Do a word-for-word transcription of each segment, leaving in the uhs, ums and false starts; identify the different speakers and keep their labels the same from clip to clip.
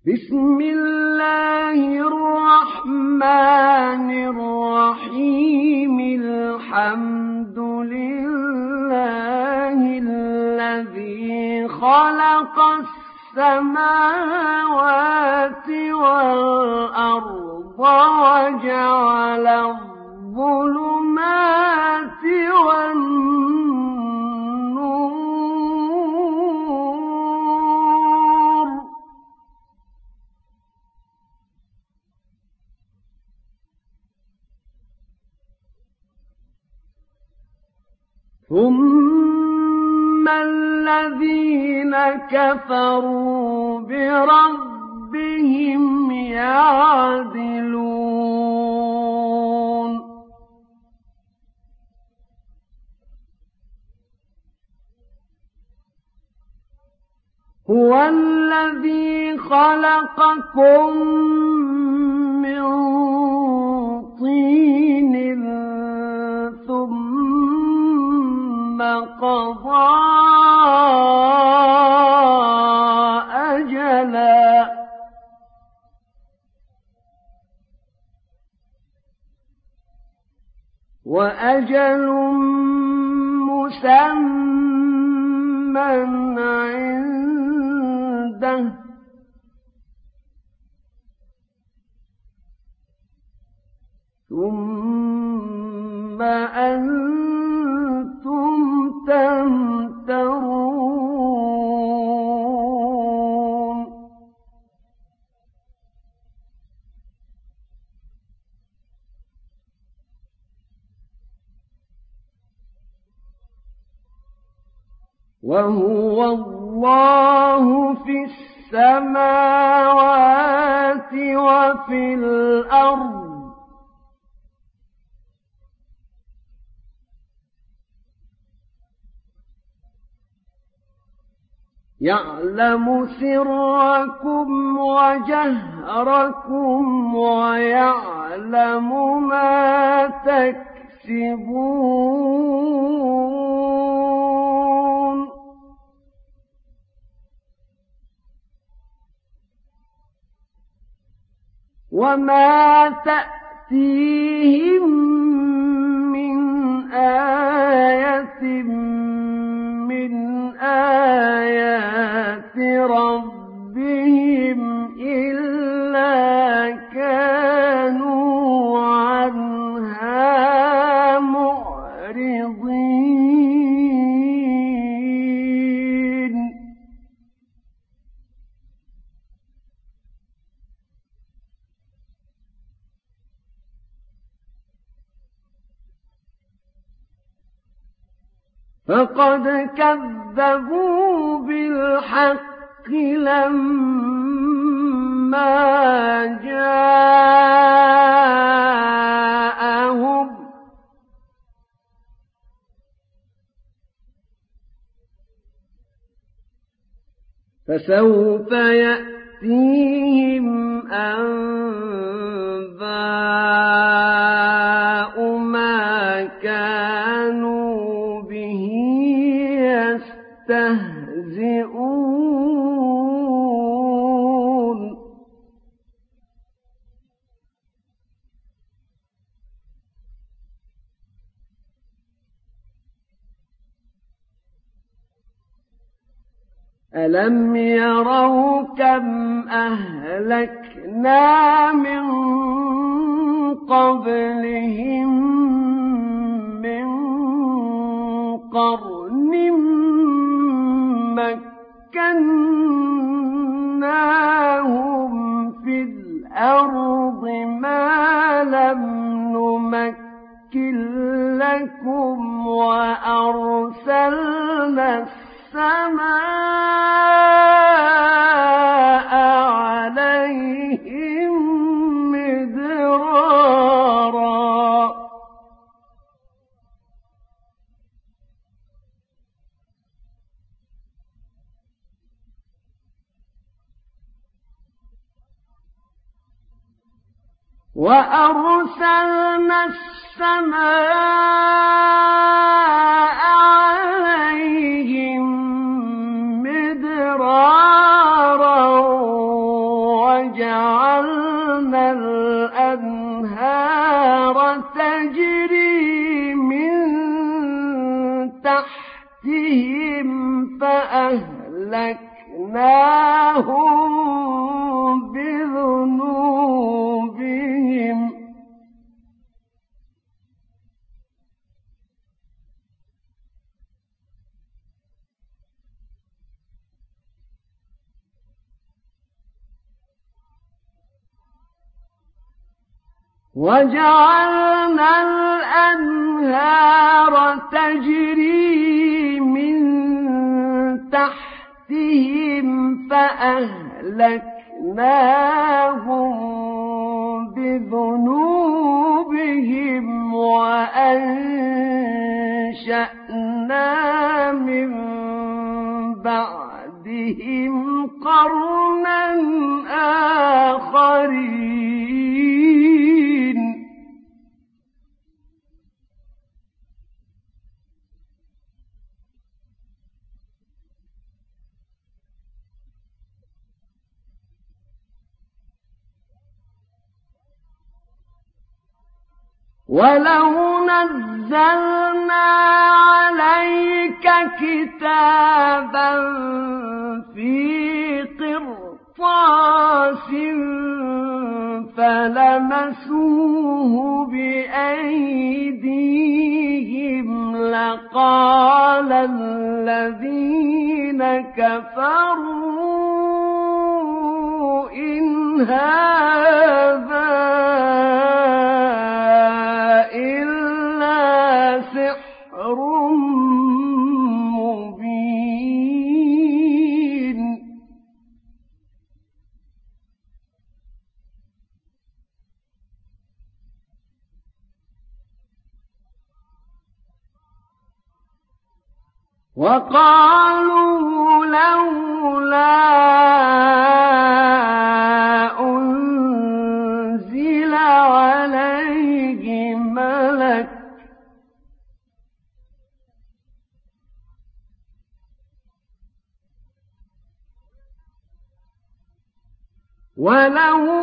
Speaker 1: بسم الله الرحمن الرحيم الحمد لله الذي خلق السماوات والأرض وجعل الظلمات والنور ثم الذين كفروا بربهم يعدلون هو الذي خلقكم من طين ثم قضى أجلا وأجل مسمى عنده ثم أنتم تمترون وهو الله في السماوات وفي الأرض يعلم سركم وجهركم ويعلم ما تكسبون وما تأتيهم من آية من آيات ربهم إلا كانوا عنها معرضين فقد كذبوا بالحق لما جاءهم فسوف يأتيهم أنباء ما كانوا به يستهزئون ألم يروا كم أهلكنا من قبلهم من قرن مكناهم في الأرض ما لم نمكن لكم وأرسلنا السماء عليهم مدرارا وأرسلنا السماء عليهم مدرارا فأهلكناهم بذنوبهم وجعلنا الأنهار تجري من تحتهم فأهلكناهم بذنوبهم وأنشأنا من بعدهم قرنا آخرين ولو نزلنا عليك كتابا في قرطاس فلمسوه بأيديهم لقال الذين كفروا إن هذا وقالوا لولا أنزل عليه ملك ولو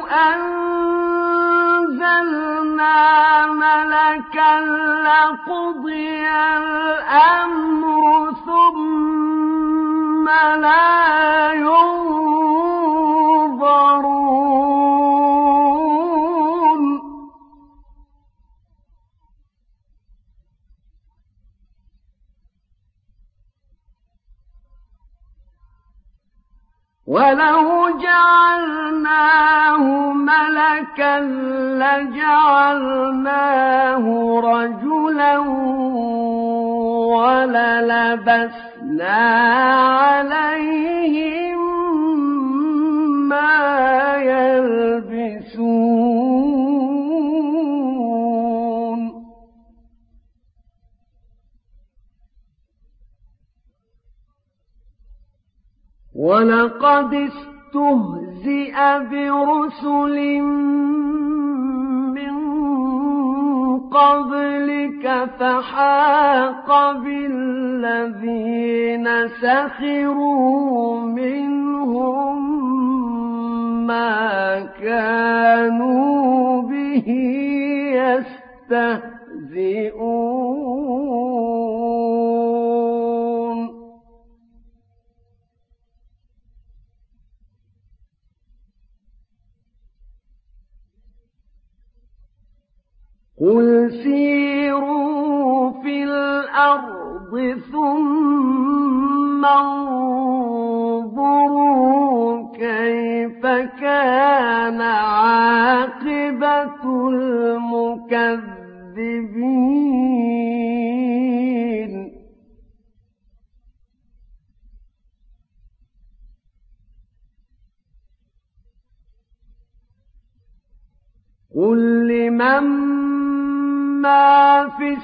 Speaker 1: أنزلنا ملكا لقضي الأمر ثم لا ينظرون ولو جعلناه ملكا لجعلناه رجلا وللبسنا عليهم ما يلبسون ولقد استهزئ برسل من قبلك فحاق بالذين سخروا منهم ما كانوا به يستهزئون قل سيروا في الأرض ثم انظروا كيف كان عاقبة المكذبين قل لمن ما في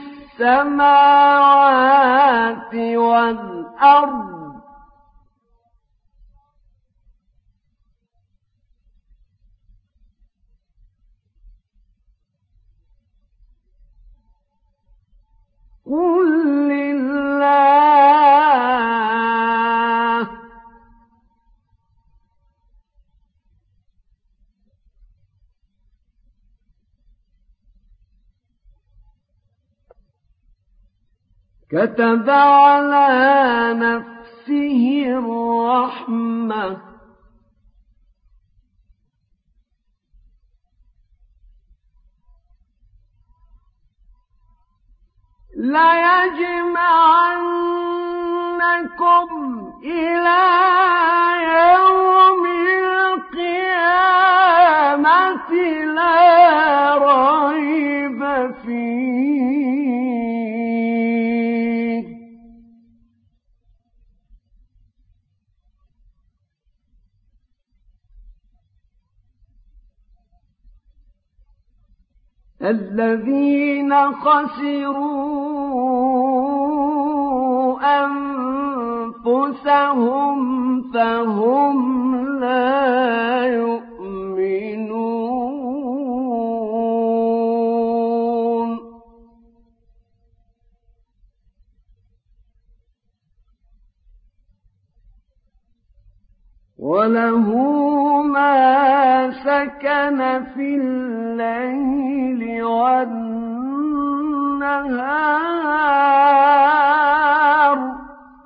Speaker 1: السماوات والأرض قل لله كتب على نفسه نفسه الرحمة ليجمعنكم إلى يوم القيامة لا ريب فيه الذين خسروا أنفسهم فهم لا يؤمنون وله ما سكن في الليل والنهار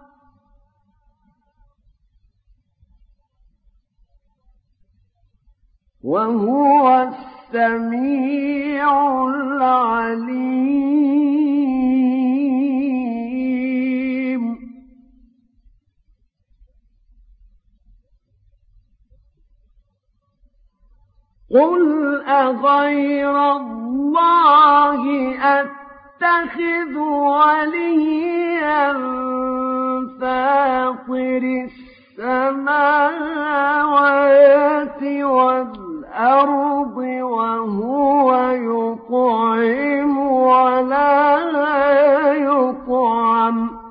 Speaker 1: وهو السميع العليم قل أغير الله أتخذ وليا فاطر السماوات والأرض وهو يطعم ولا يطعم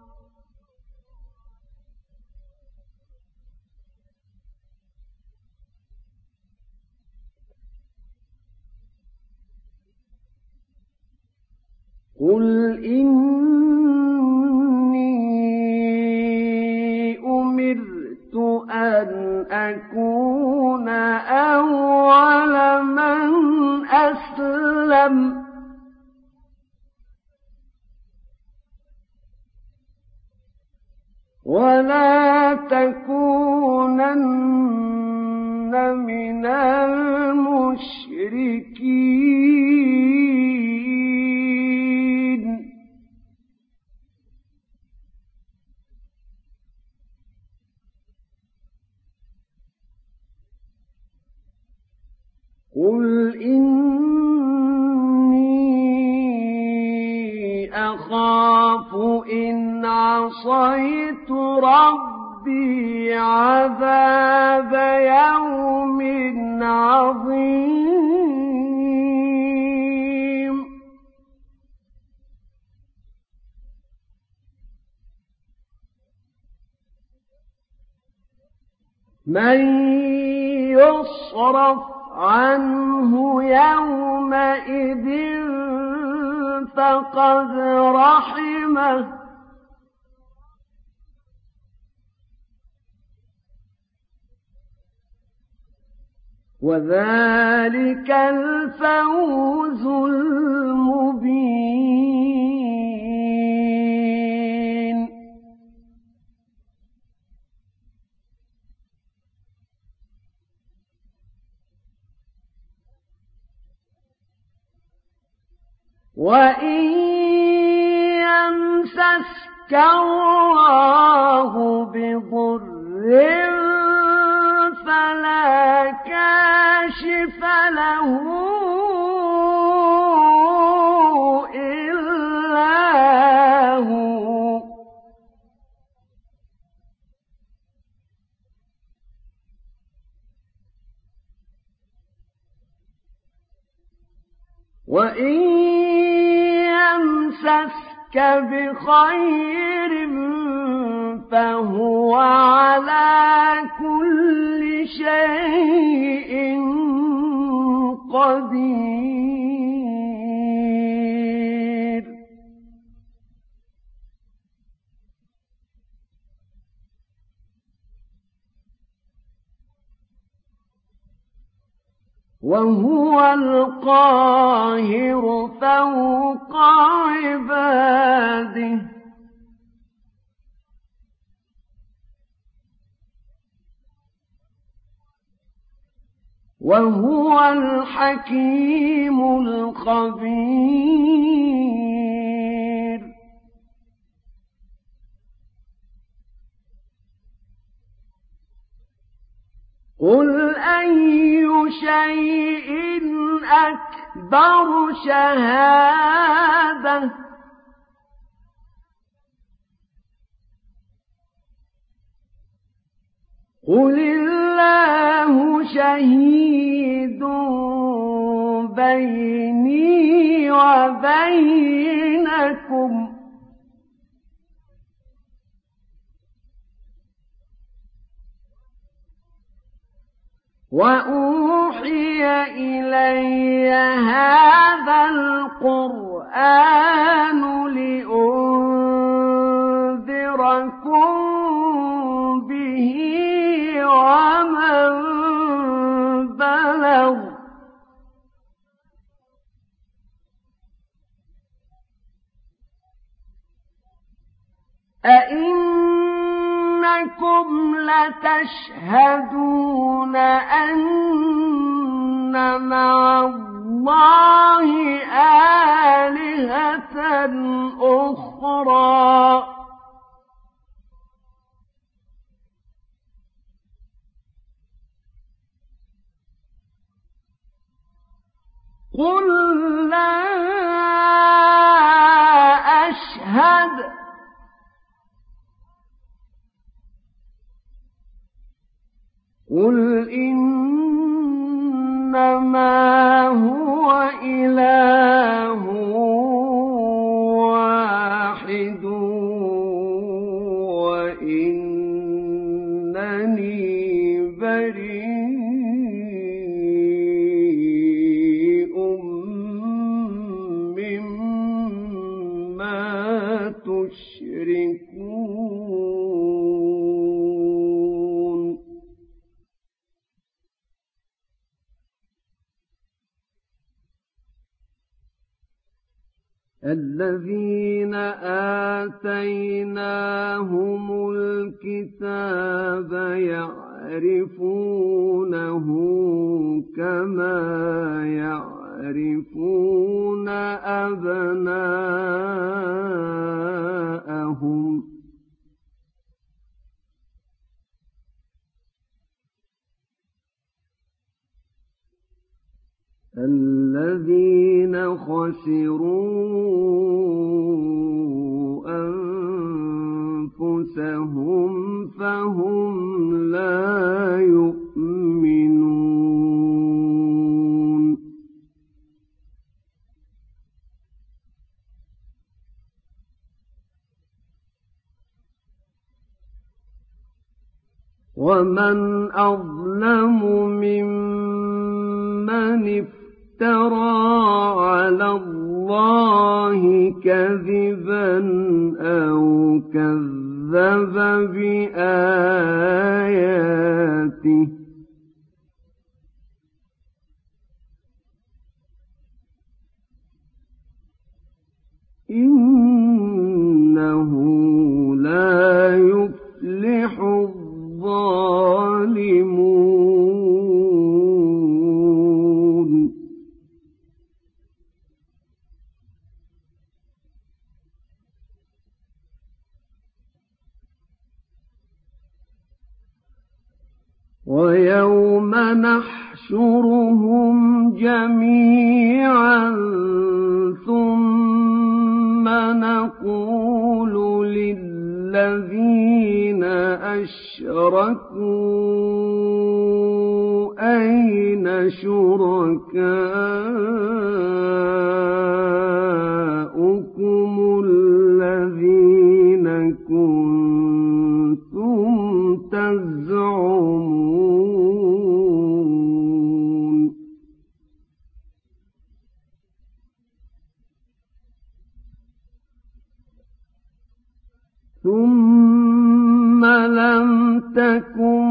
Speaker 1: قل إني أمرت أن أكون أول من أسلم ولا تكونن من المشركين قل إني أخاف إن عصيت ربي عذاب يوم عظيم من يصرف عنه يومئذ فقد رحمه وذلك الفوز المبين وإن يمسسك الله بضر فلا كاشف له إلا هو وإن يمسسك بخير فهو على كل شيء قدير وهو القاهر فوق عباده وهو الحكيم الخبير. قل أي شيء أكبر شهادة قل الله شهيد بيني وبينكم وأوحي إلي هذا القرآن لأنذركم به ومن بلغ أئنكم لتشهدون أن مع الله آلهة أخرى قل لا أشهد قل إنما هو إله واحد وإنني بريء مما تشركون. الذين آتيناهم الكتاب يعرفونه كما يعرفون أبناءهم الذين خسروا أنفسهم فهم لا يؤمنون. ومن أظلم ممن افترى على الله كذبا أو كذب بآياته إنه لا يفلح الظالمون. ويوم نحشرهم جميعا ثم نقول للذين أشركوا أين شركاؤكم الذين كنتم تزعمون ثم لم تكن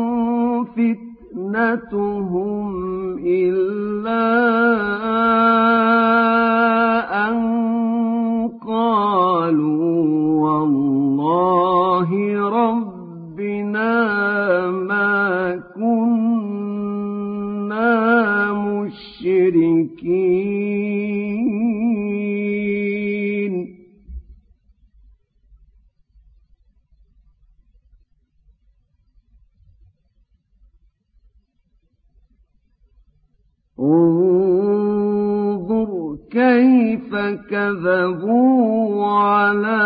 Speaker 1: فتنتهم إلا أن قالوا والله ربنا ما كنا المشركين انظر كيف كذبوا على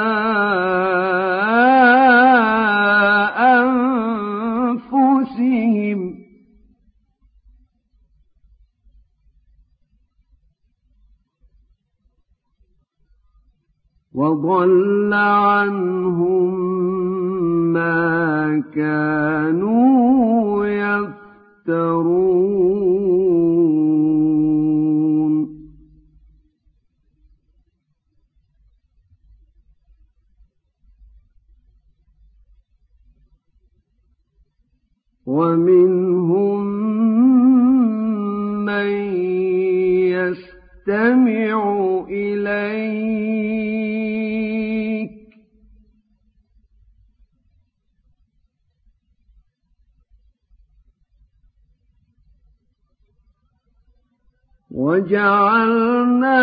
Speaker 1: أنفسهم وضل عنهم ما كانوا يفترون ومنهم من يستمع إليك وجعلنا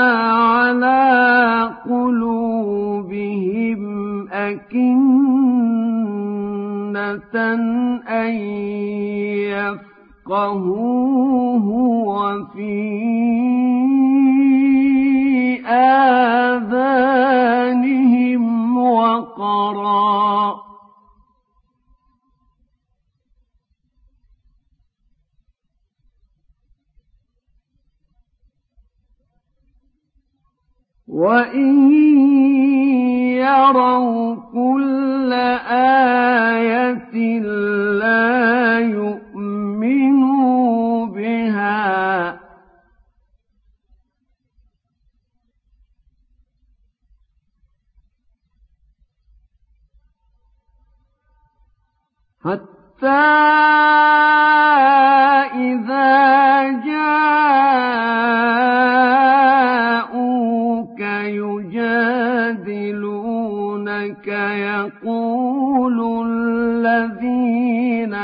Speaker 1: على قلوبهم أكنة أن يفقهوه وفي آذانهم وقرا وإن يروا كل آية لا يؤمنوا بها حتى إذا جاءوك يجادلونك يقول الذين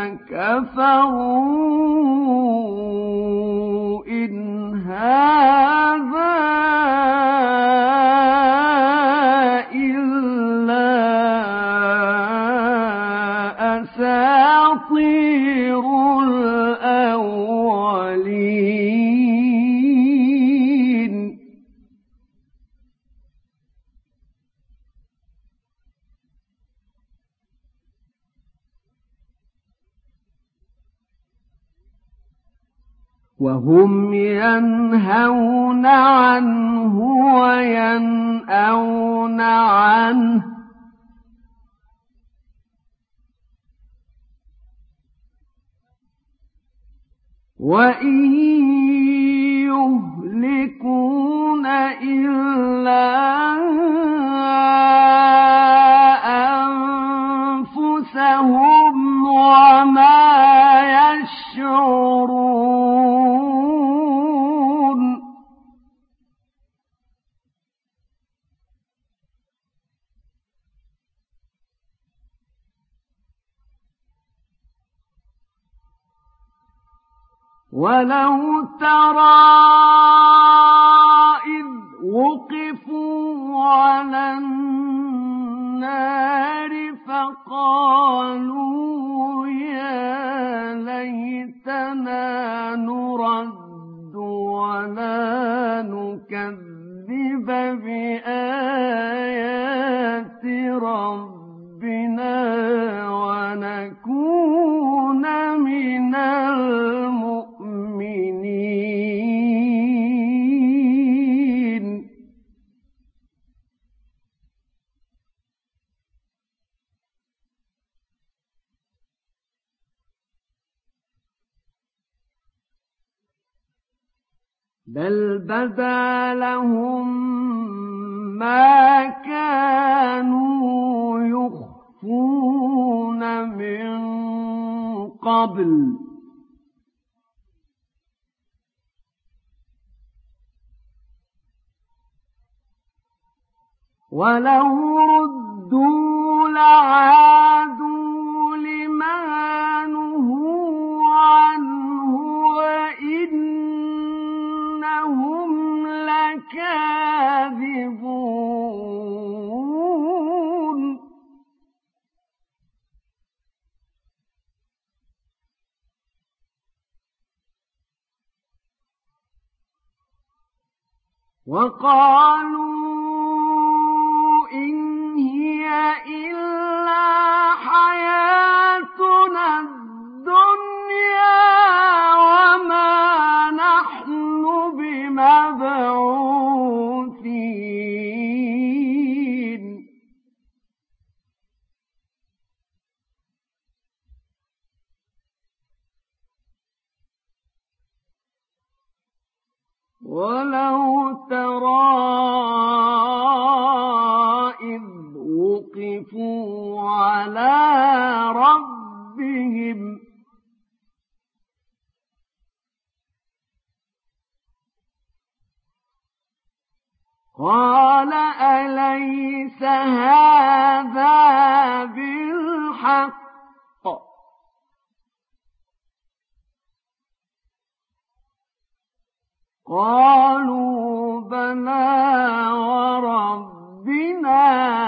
Speaker 1: كفروا إن هذا إلا أساطير الأولين وهم ينهون عنه وينأون عنه وإن يهلكون إلا أنفسهم وما يشعرون ولو ترى إذ وقفوا على النار فقالوا يا ليتنا نرد ولا نكذب بآيات ربنا ونكون من المؤمنين بل بدا لهم ما كانوا يخفون من قبل ولو ردوا لعادوا لما نهوا عنه وإنهم وقالوا إن هي إلا حياتنا الدنيا وما نحن بمبعوثين ولو ترى إذ وقفوا على ربهم قال أليس هذا بالحق قالوا بلى وربنا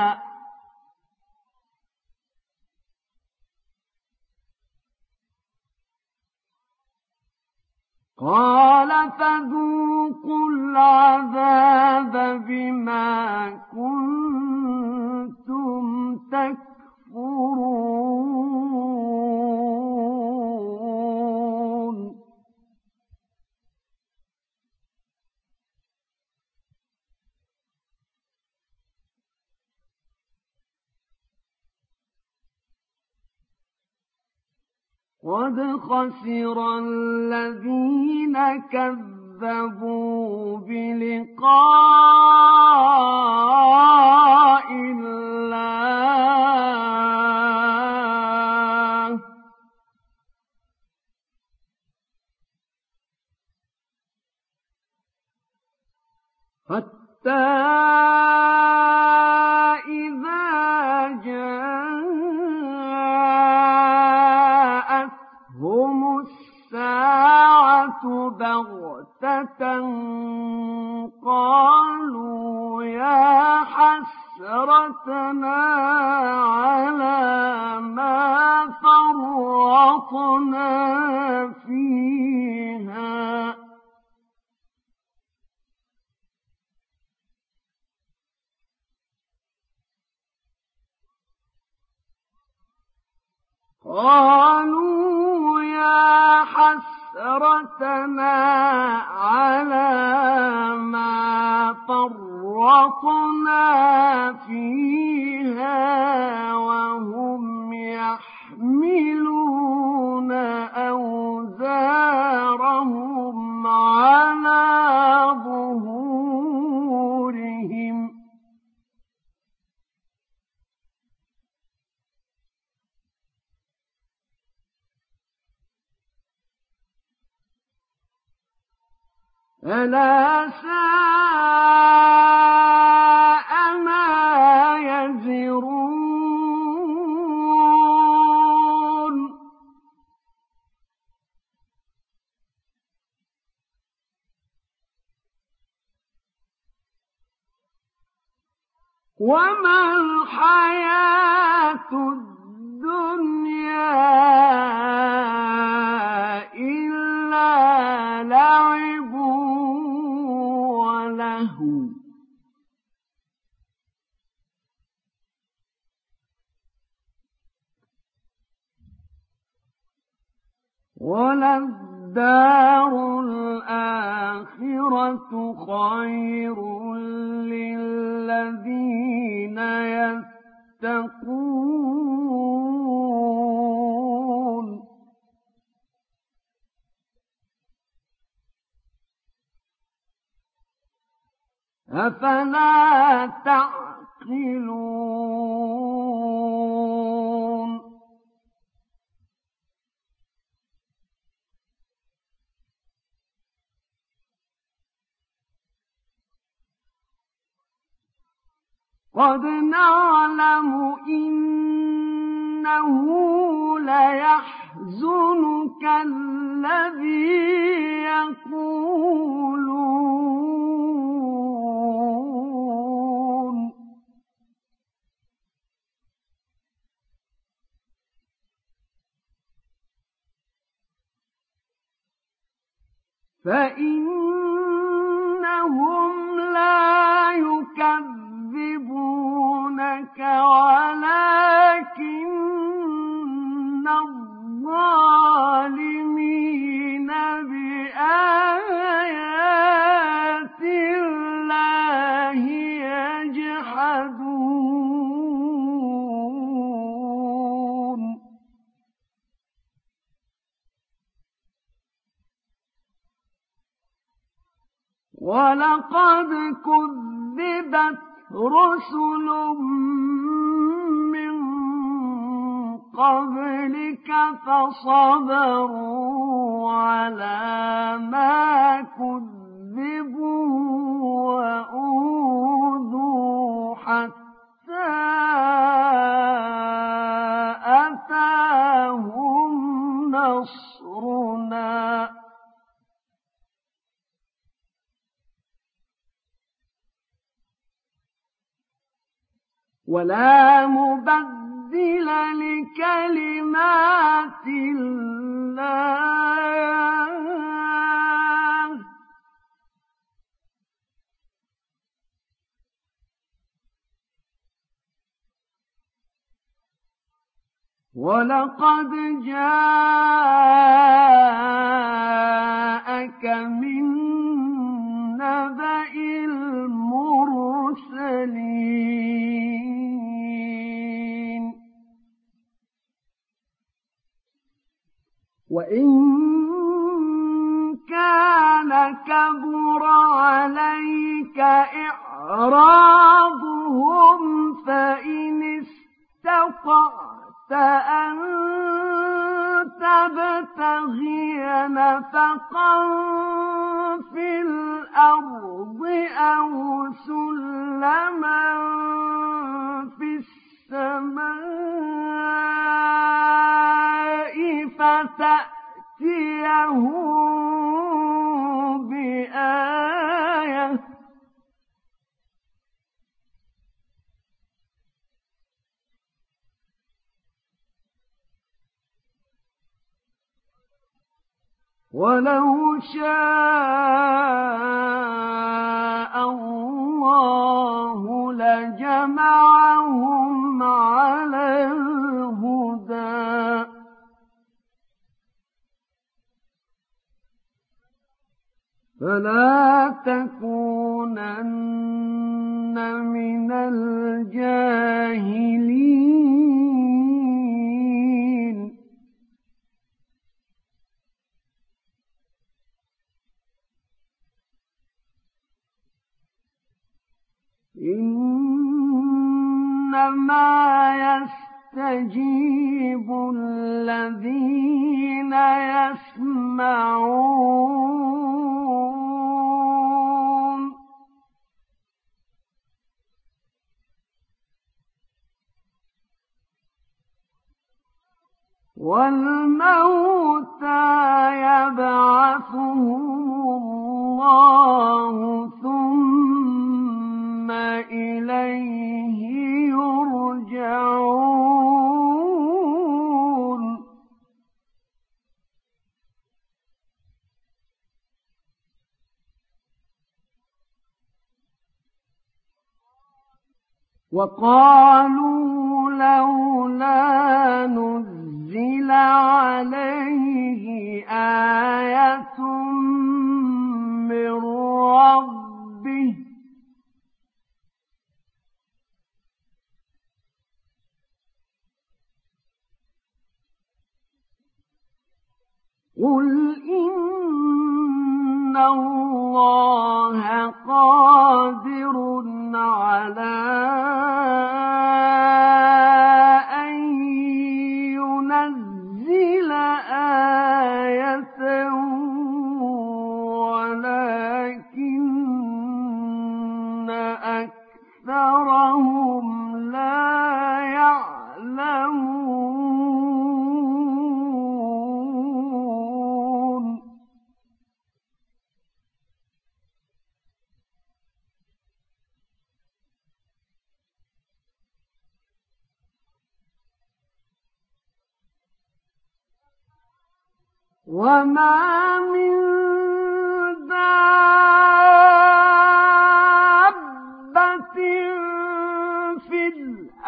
Speaker 1: قال فذوقوا العذاب بما كنتم تكفرون قد خسر الذين كذبوا بلقاء الله حتى إذا جاءتهم الساعة بغتة قالوا يا حسرتنا على ما فرطنا فيها قالوا يا حسرتنا على ما فرطنا فيها وهم يحملون أوزارهم على ظهورهم ألا ساء ما يزرون وما الحياة الدنيا إلا لعب ولهو وللدار الآخرة خير للذين يتقون أفلا تعقلون قد نعلم إنه ليحزنك الذي يقولون فإنهم يكذبونك ولكن الظالمين بآيات الله يجحدون ولقد كذبت رسل من قبلك فصبروا على ما كذبوا وأوذوا حتى أتاهم نصرنا ولا مبدل لكلمات الله ولقد جاءك من نبأ المرسلين وإن كان كبر عليك إعراضهم فإن استطعت أن تبتغي نفقا في الأرض أو سلما في السماء فتأتيهم بآية ولو شاء الله لجمعهم على الهدى فلا تكونن من الجاهلين إنما يستجيب الذين يسمعون والموتى يبعثهم الله ثم إليه يرجعون وقالوا لولا نزل عليه آية من ربه قل إن الله قادر على أن ينزل آية ولكن أكثرهم لا يعلمون وما من دابة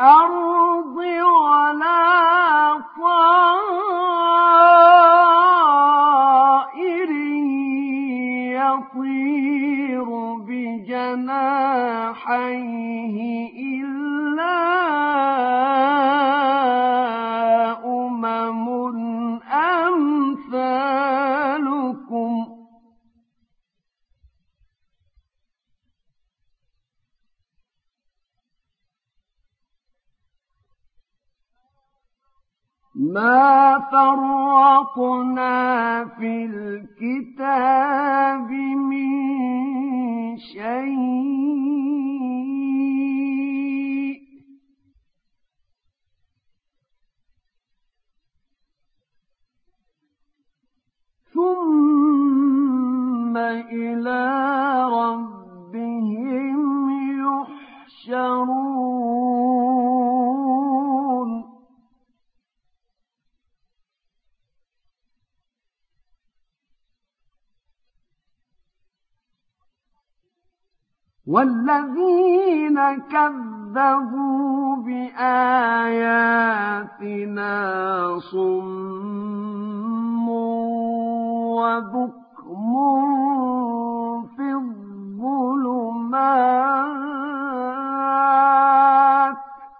Speaker 1: الْأَرْضِ وَلَا طَائِرٍ يَطِيرُ بِجَنَاحَيْهِ إِلَّا أُمَمٌ أَمْثَالُكُمْ مَا فَرَّطْنَا فِي الْكِتَابِ مِنْ شَيْءٍ ثُمَّ إِلَى رَبِّهِمْ يُحْشَرُونَ وَالَّذِينَ كَذَّبُوا بِآيَاتِنَا صُمٌّ وَبُكْمٌ فِي الظُّلُمَاتِ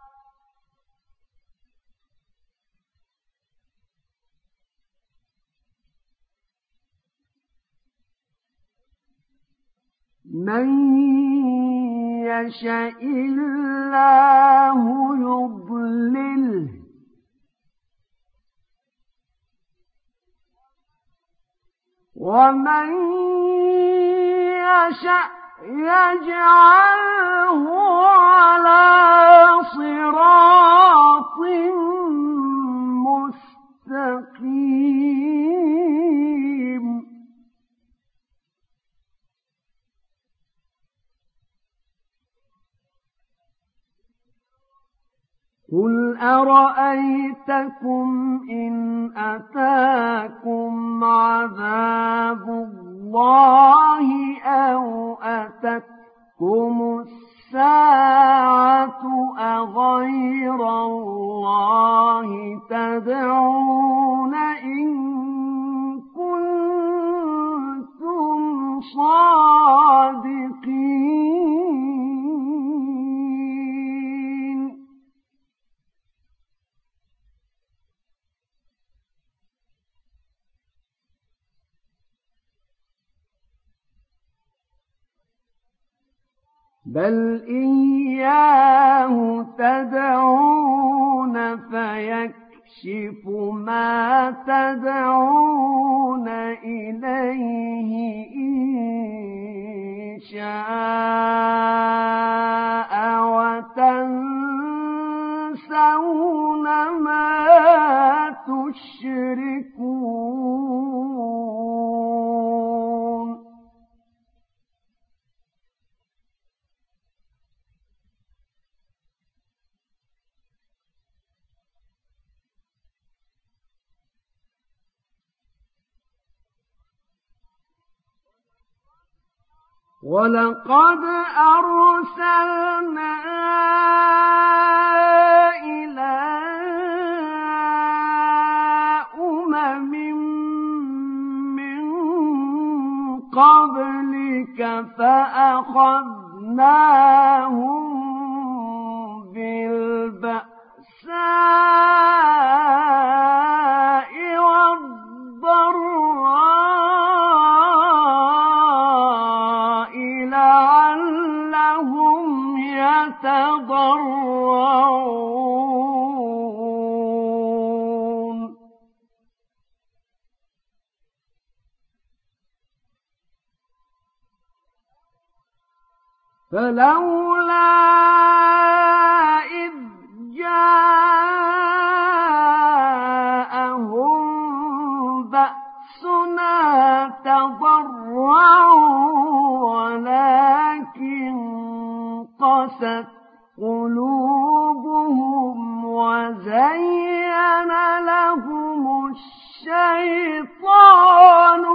Speaker 1: مَن يَشَإِ اللَّهُ يُضْلِلْهُ وَمَن يَشَأْ يَجْعَلْهُ عَلَى صِرَاطٍ مُسْتَقِيمٍ قُلْ أَرَأَيْتَكُمْ إِنْ أَتَاكُمْ عَذَابُ اللَّهِ أَوْ أَتَتْكُمُ السَّاعَةُ أَغَيْرَ اللَّهِ تَدْعُونَ إِن كُنتُمْ صَادِقِينَ بَلْ إِيَّاهُ تَدْعُونَ فَيَكْشِفُ مَا تَدْعُونَ إِلَيْهِ إِن شَاءَ وَتَنسَوْنَ مَا تُشْرِكُونَ وَلَقَدْ أَرْسَلْنَا إِلَى أُمَمٍ مِّن قَبْلِكَ فَأَخَذْنَاهُم بِالْبَأْسَاءِ وَالضَّرَّاءِ لَعَلَّهُمْ يَتَضَرَّعُونَ فَلَوْلَا إِذْ جَاءَهُم بَأْسُنَا تَضَرَّعُوا وَلَكِن قَسَتْ قُلُوبُهُمْ وَزَيَّنَ لَهُمُ الشَّيْطَانُ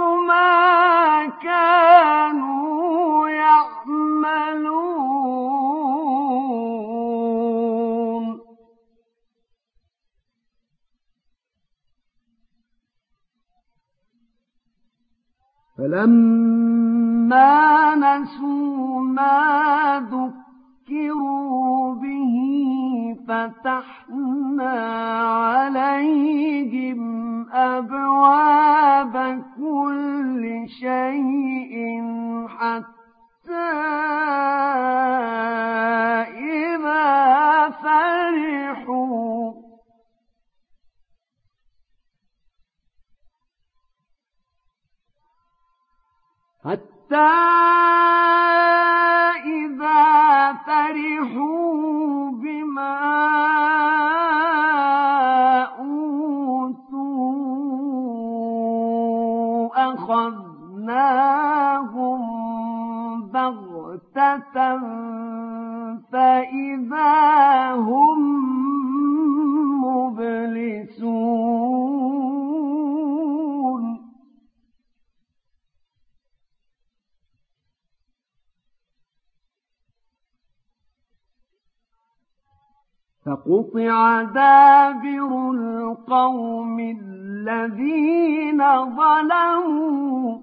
Speaker 1: مَا كَانُوا يَعْمَلُونَ فلما نسوا ما ذكروا به فتحنا عليهم أبواب كل شيء حتى إذا فرحوا حتى إذا فرحوا بما أوتوا أخذناهم بغتة فإذا هم مبلسون فقطع دابر القوم الذين ظلموا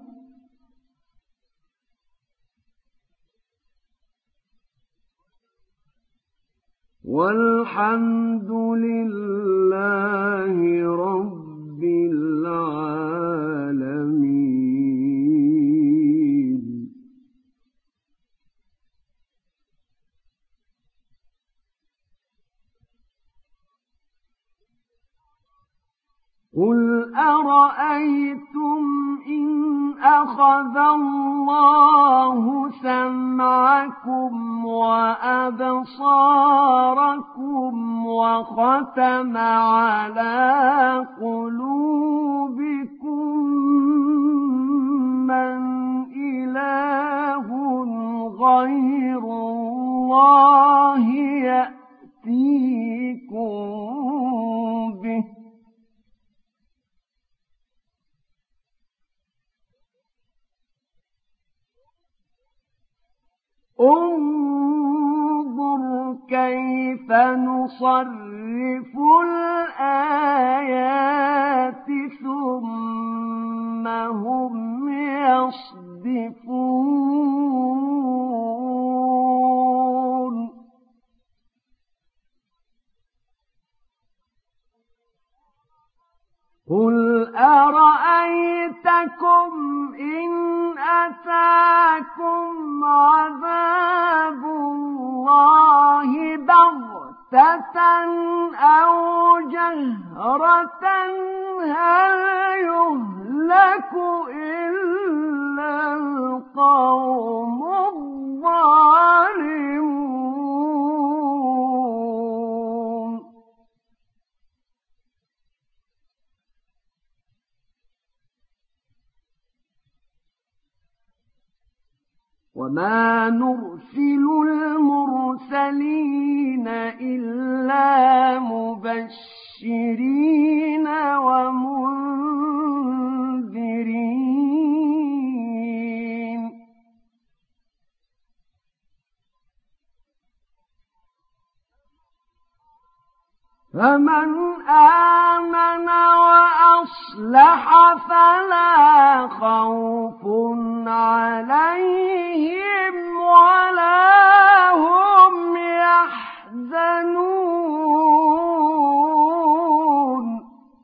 Speaker 1: والحمد لله رب العالمين. قل أرأيتم إن أخذ الله سمعكم وأبصاركم وختم على قلوبكم من إله غير الله يأتيكم به انظر كيف نصرف الآيات ثم هم يصدفون قل أرأيتكم إن أتاكم عذاب الله بغتة أو جهرة هل يهلك إلا القوم الظالمون وما نرسل المرسلين إلا مبشرين ومنذرين فمن آمن وأصلح فلا خوف عليهم ولا هم يحزنون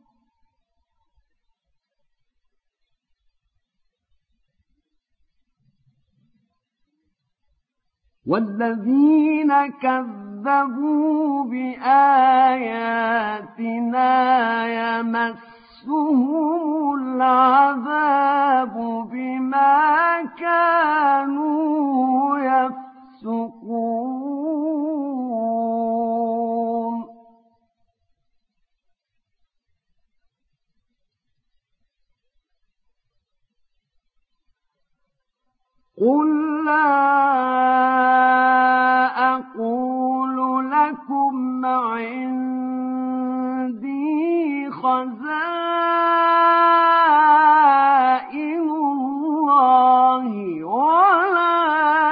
Speaker 1: والذين كذبوا بآياتنا يمسهم العذاب بما كانوا يفسقون قل لا أقول لكم عندي خزائن الله ولا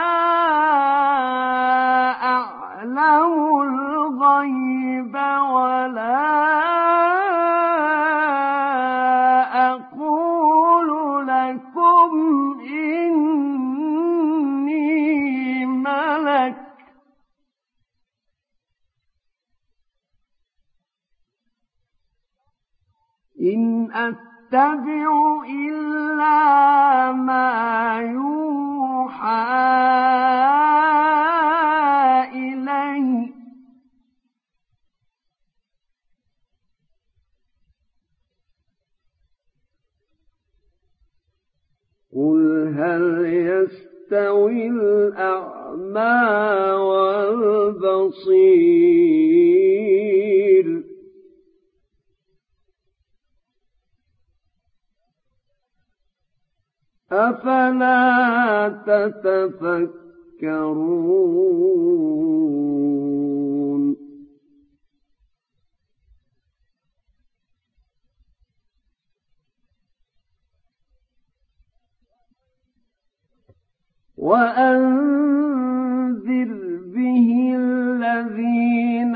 Speaker 1: أعلم الغيب ولا أقول لكم أتبع إلا ما يوحى إلي قل هل يستوي الأعمى والبصير أفلا تتفكرون وأنذر به الذين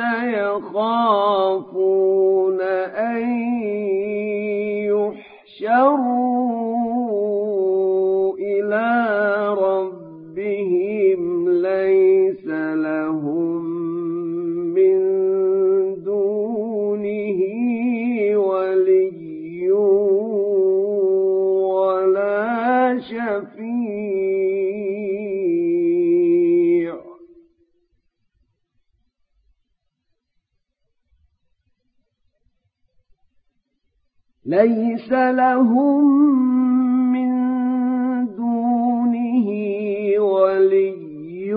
Speaker 1: يخافون أن يحشروا إلى ربهم ليس لهم من دونه ولي ولا شفيع ليس لهم من دونه ولي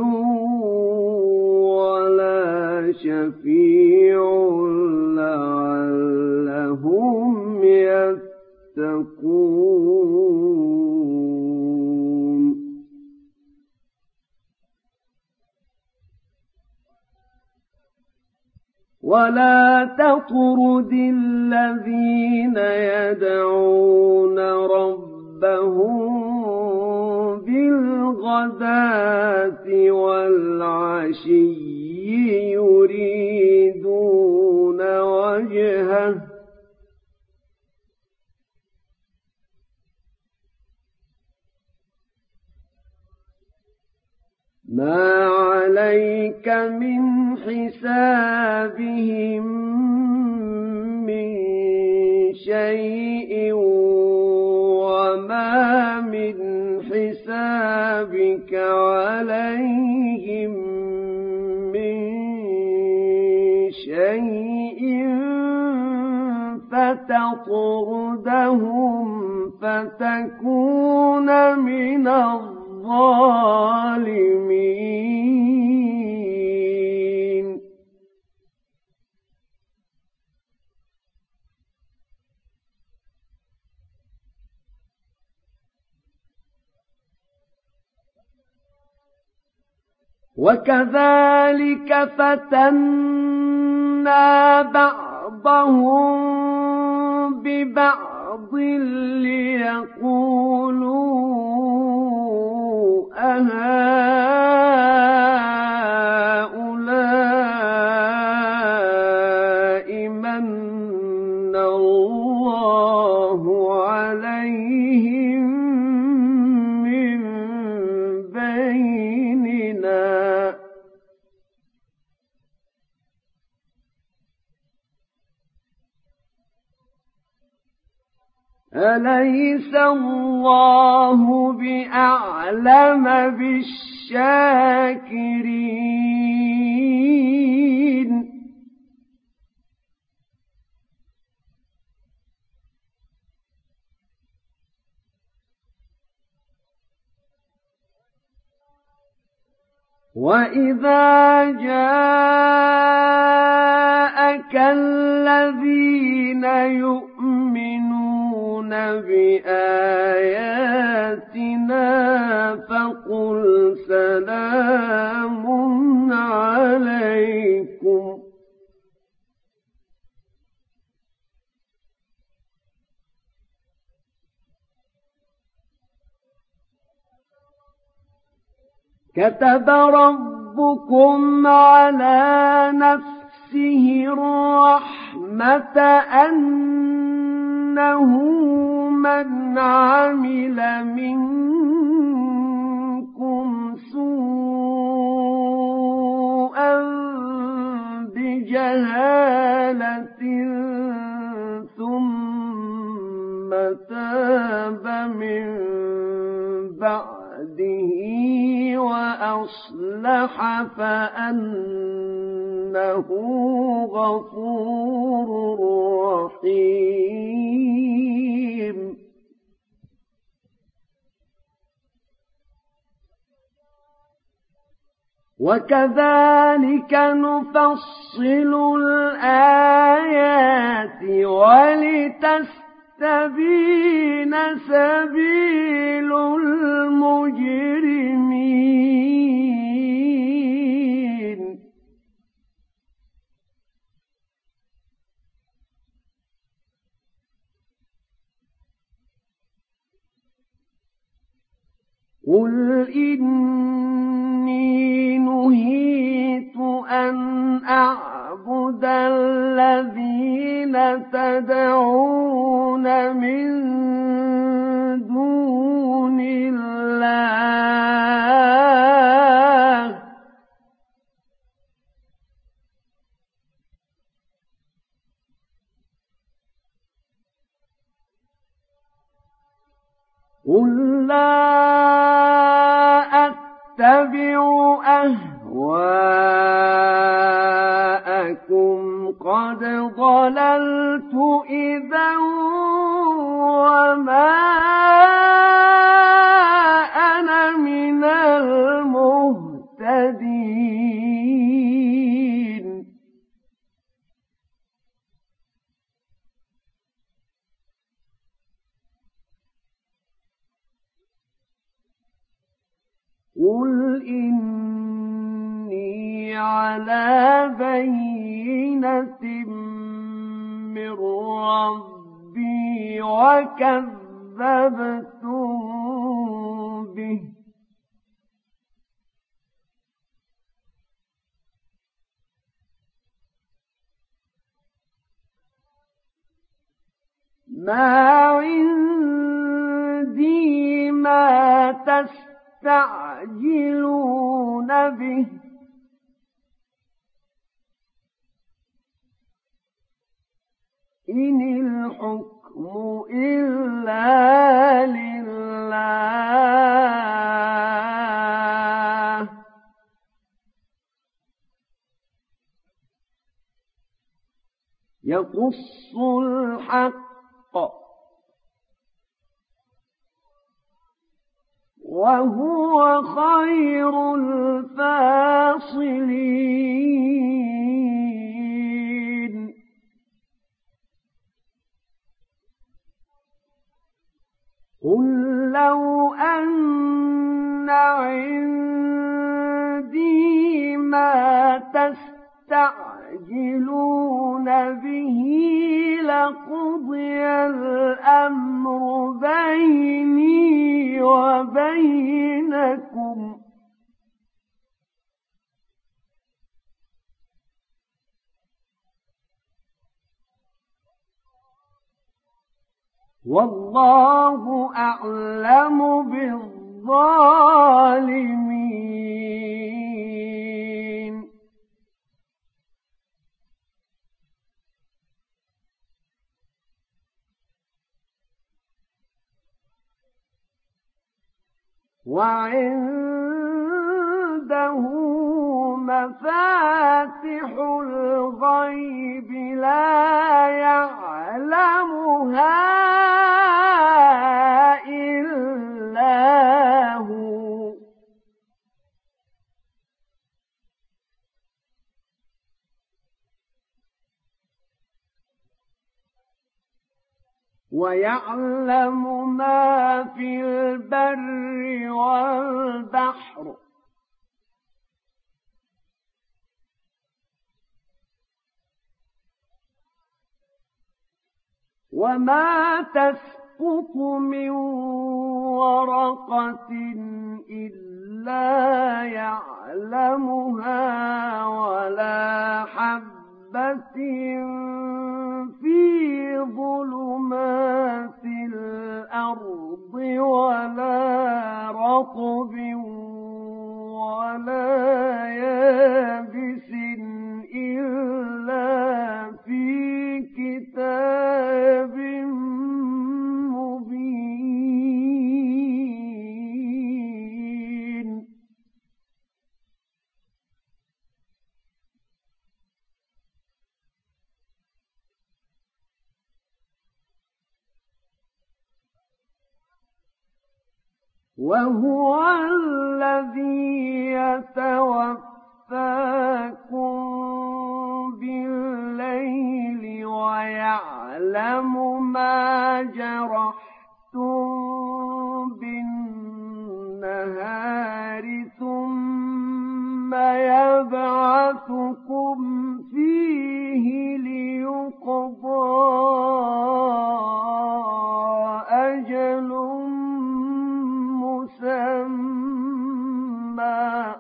Speaker 1: ولا شفيع لعلهم يتقون ولا تطرد الذين يدعون ربهم بالغداة والعشي يريدون وجهه ما عليك من حسابهم من شيء وما من حسابك عليهم من شيء فتطردهم فتكون من الظالمين وكذلك فتنا بعضهم ببعض ليقولوا أهؤلاء من الله عليهم من بيننا أليس الله بأعلم بالشاكرين وإذا جاءك الذين يؤمنون بآياتنا فقل سلام عليكم كتب ربكم على نفسه الرحمة أنه من عمل منكم سوءا بجهالة ثم تاب من بعده وأصلح فأنه غفور رحيم وكذلك نفصل الآيات ولتستبين سبيل المجرمين قل إني نهيت أن أعبد الذين تدعون من دون الله قل لا أتبع أهواءكم قد ضللت إذا وما أنا من المهتدين قل إني على بينة من ربي وكذبتم به ما عندي ما تستطيعون تستعجلون به إن الحكم إلا لله يقص الحق وهو خير الفاصلين قل لو أن عندي ما تستعجلون به لقضي الأمر بيني وبينكم والله أعلم بالظالمين وعنده مفاتح الغيب لا يعلمها إلا هو ويعلم ما في البر والبحر وما تسقط من ورقة إلا يعلمها ولا حبة في ظلمات الأرض ولا رطب ولا يابس إلا في كتاب مبين وهو الذي يتوفاكم بالليل ويعلم ما جرحتم بالنهار ثم يبعثكم فيه ليقضى أجل مسمى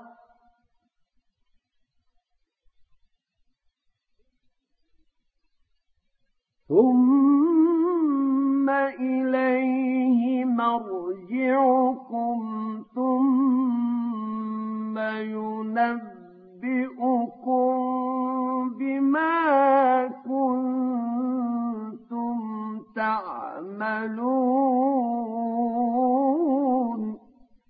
Speaker 1: ثم إليه مرجعكم ثم ينبئكم بما كنتم تعملون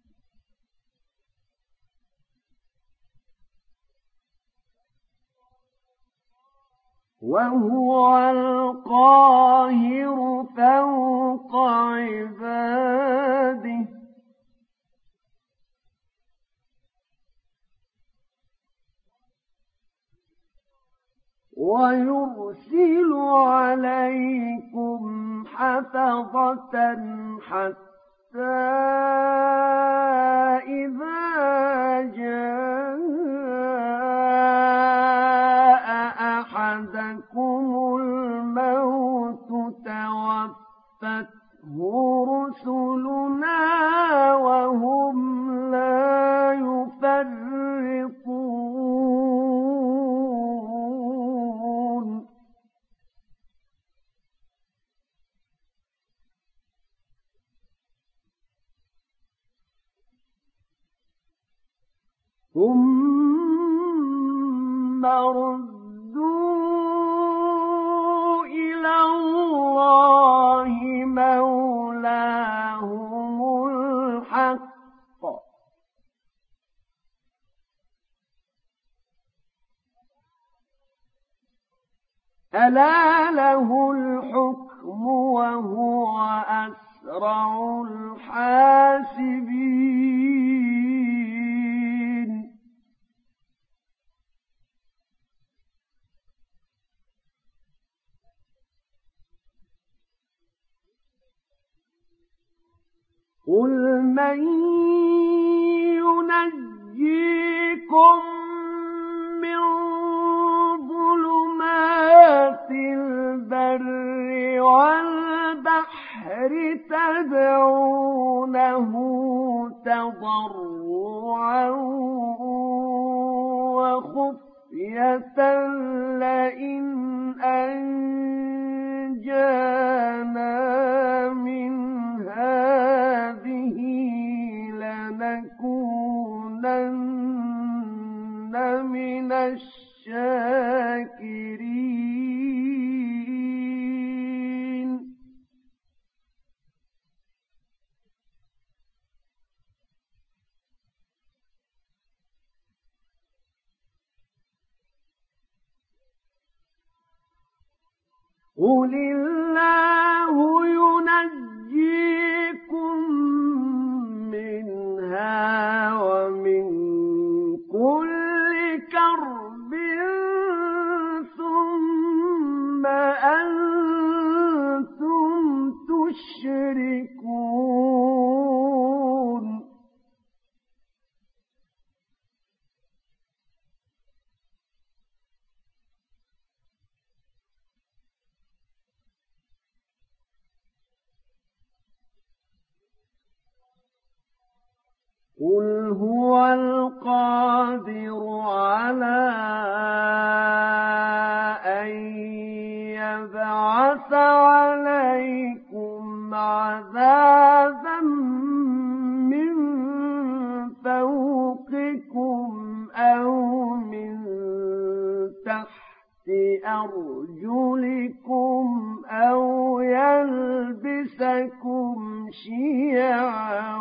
Speaker 1: وهو القاهر فوق عباده ويرسل عليكم حفظة حتى إذا جاء أحدكم الموت توفته رسلنا وهم لا يفرطون ثم ردوا إلى الله مولاهم الحق ألا له الحكم وهو أسرع الحاسبين قل من ينجيكم من ظلمات البر والبحر تدعونه تضرعا وخفية لئن أنجانا من هذه لنكونن من الشاكرين قل الله ينجيكم منها ومن كل كرب ثم أنتم تشركون قل هو القادر على أن يبعث عليكم عذابا من فوقكم أو من تحت أرجلكم أو يلبسكم شيعا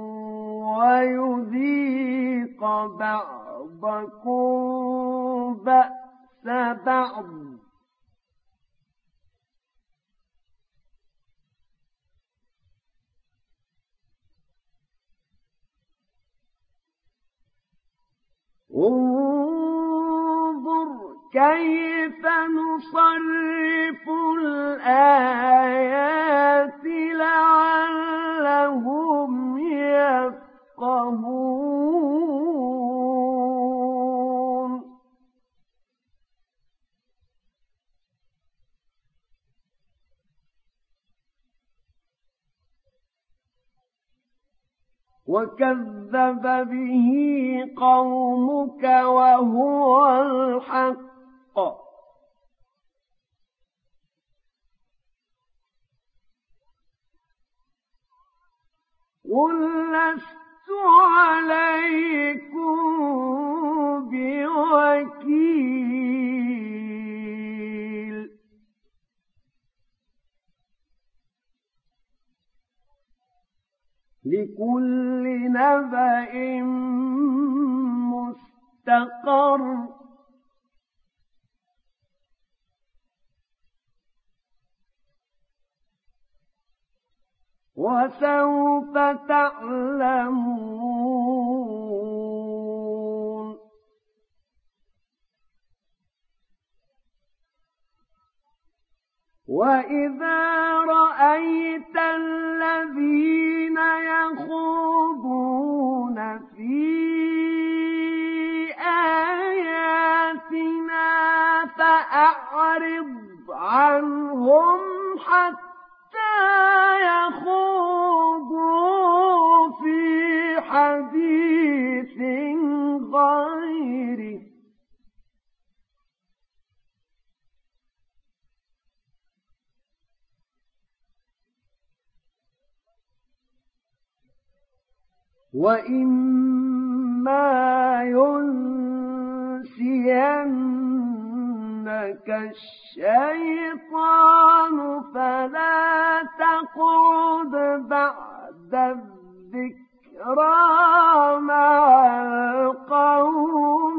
Speaker 1: ويذيق بعضكم بأس بعض انظر كيف نصرف الآيات لعلهم يفقهون وكذب به قومك وهو الحق قل لست عليكم بوكيل لكل نبأ مستقر وسوف تعلمون وإذا رأيت الذين يخوضون في آياتنا فأعرض عنهم حتى يخوضوا في حديث غيره وَإِمَّا يُنسِيَنَّكَ الشَّيْطَانُ فَلَا تَقْعُدْ بَعْدَ الذِّكْرَىٰ مَعَ الْقَوْمِ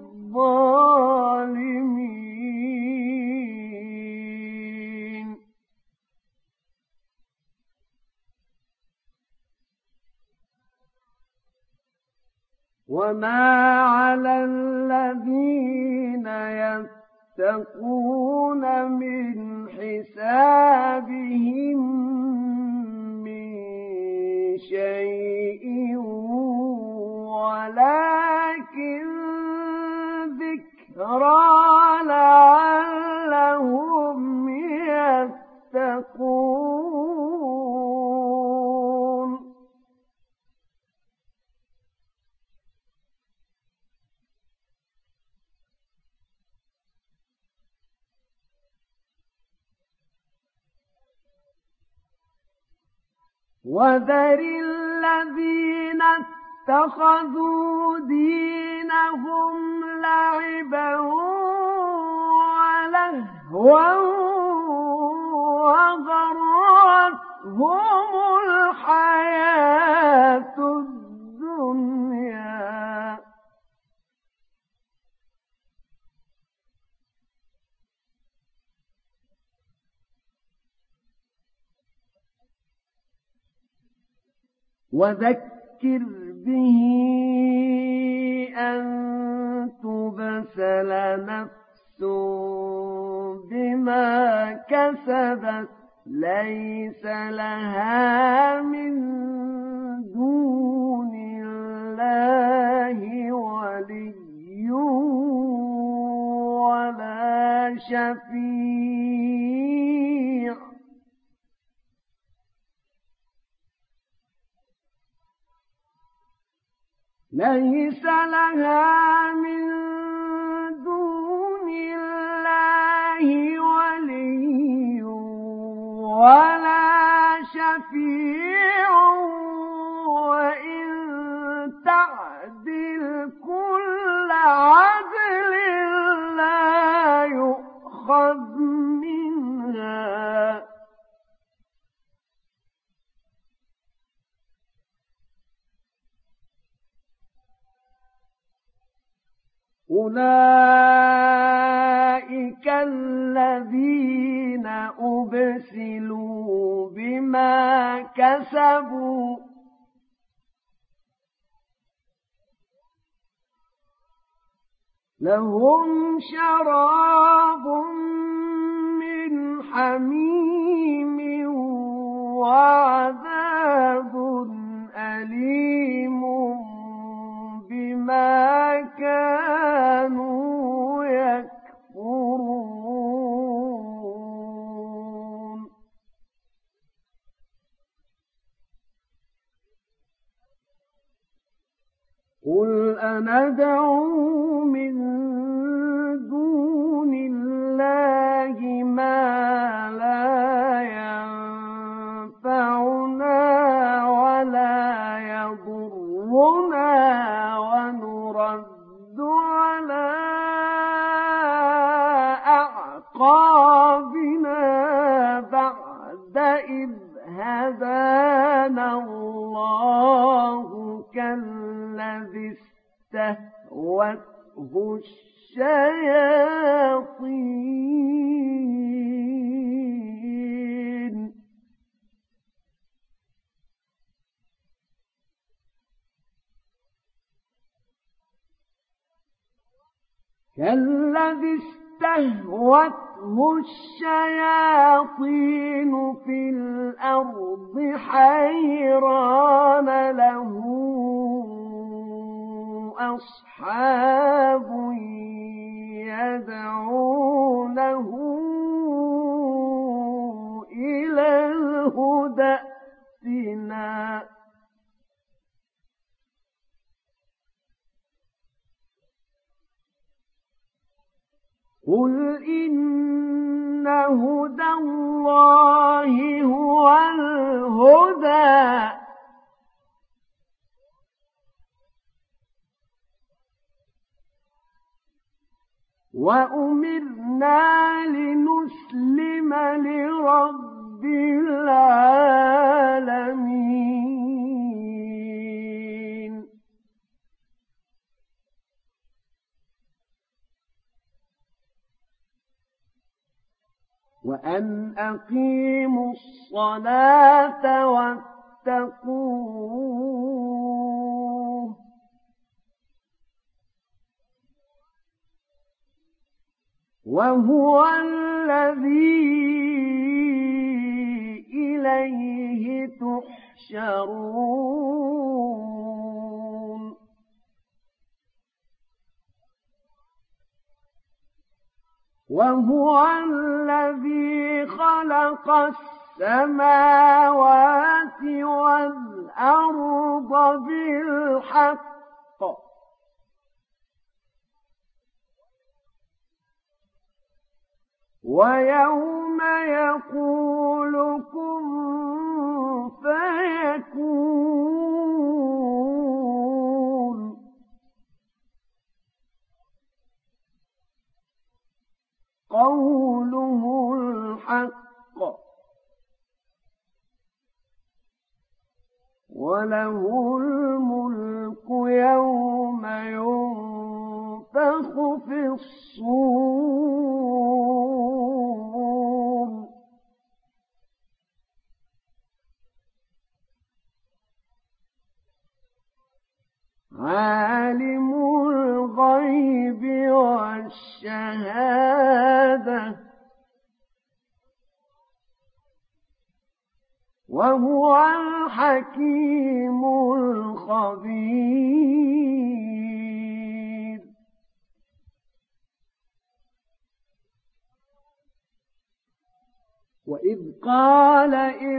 Speaker 1: الظَّالِمِينَ وَمَا عَلَى الَّذِينَ يَتَّقُونَ مِنْ حِسَابِهِمْ مِنْ شَيْءٍ وَلَكِنْ ذِكْرَىٰ لَعَلَّهُمْ يَتَّقُونَ وَذَرِ الَّذِينَ اتَّخَذُوا دِينَهُمْ لَعِبًا وَلَهْوًا وَغَرَّتْهُمُ الْحَيَاةُ الدُّنْيَا وَذَكِّرْ بِهِ أَن تُبْسَلَ نَفْسٌ بِمَا كَسَبَتْ لَيْسَ لَهَا مِن دُونِ اللَّهِ وَلِيٌّ وَلَا شَفِيعٌ لَيْسَ لَهَا مِن دُونِ اللَّهِ وَلِيٌّ وَلَا شَفِيعٌ وَإِن تَعْدِلْ كُلَّ عَدْلٍ لَّا يُؤْخَذْ مِنْهَا أُولَئِكَ الَّذِينَ أُبْسِلُوا بِمَا كَسَبُوا لهم شراب من حميم وعذاب أليم بما كانوا يكفرون قل أندعو من دون الله ما لا ينفعنا ولا يضرنا ونرد على أعقابنا بعد إذ هدانا الله كالذي استهوته الشياطين كالذي استهوته الشياطين في الأرض حيران له أصحاب يدعونه إلى الهدى ائتنا قل إن هدى الله هو الهدى وأمرنا لنسلم لرب العالمين وأن أقيموا الصلاة واتقوه وهو الذي إليه تحشرون وهو الذي خلق السماوات والأرض بالحق ويوم يقول كن فيكون قوله الحق وله الملك يوم ينفخ في الصور عالم الغيب والشهادة وهو الحكيم الخبير وإذ قال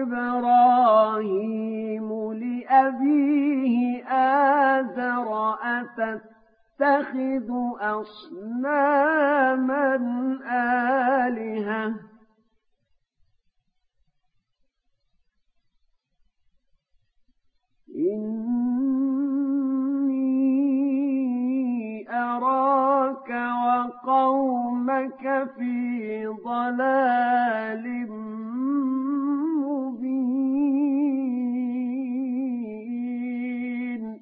Speaker 1: إبراهيم لأبيه آزر أتتخذ أصناما آلهة إني أراك وقومك في ضلال مبين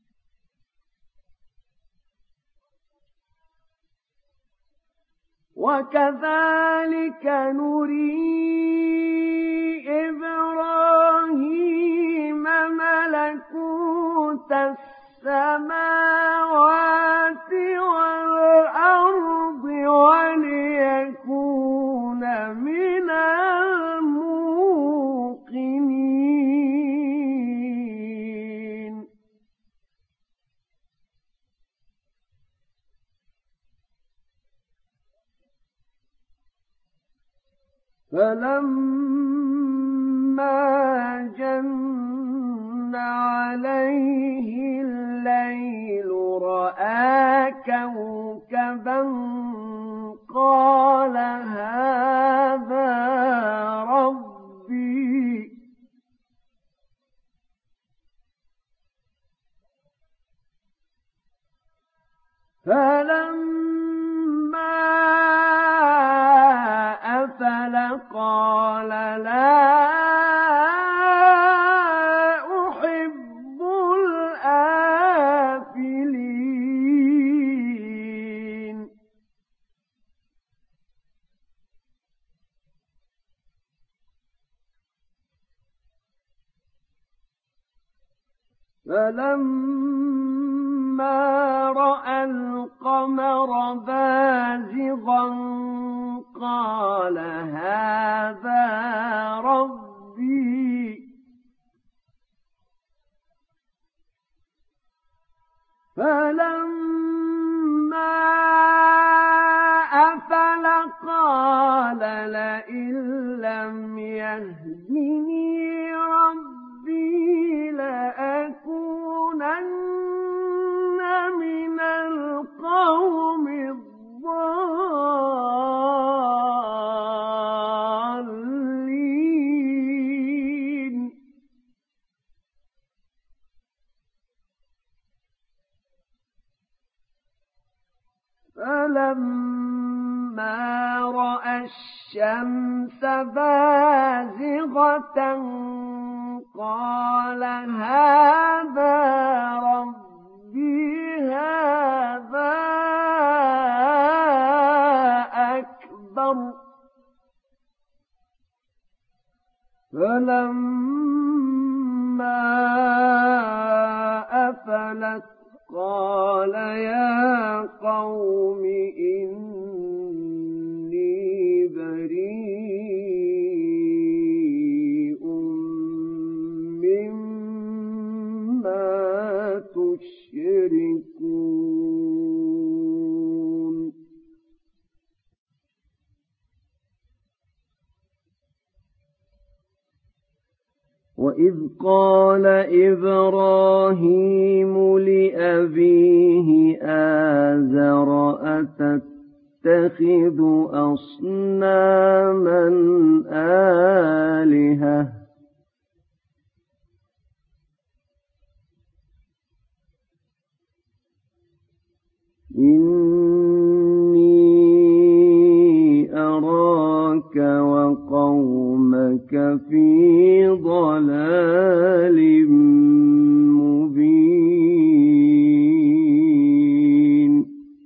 Speaker 1: وكذلك نري إبراهيم ملكوت السماوات والأرض فلما جن عليه الليل رأى كوكبا قال هذا ربي فلما أفل قال لا أحب الآفلين فلما رأى القمر بازغا قال هذا ربي فلما أفل قال لئن لم يهدني ربي لأكونن من القوم الضالين فلما رأى الشمس بازغة قال هذا ربي هذا أكبر فلما أفلت قال يا قوم إني بريء مما تشركون وإذ قال إبراهيم لأبيه آزر أتتخذ أصناما آلهة إني أراك وقومك في ضلال مبين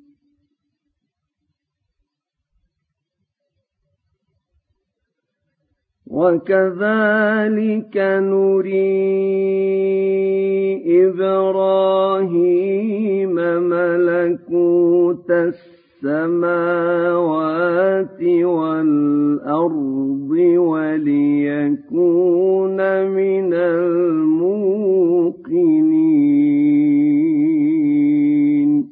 Speaker 1: وكذلك نري إبراهيم ملكوت السماوات والأرض وليكون من الموقنين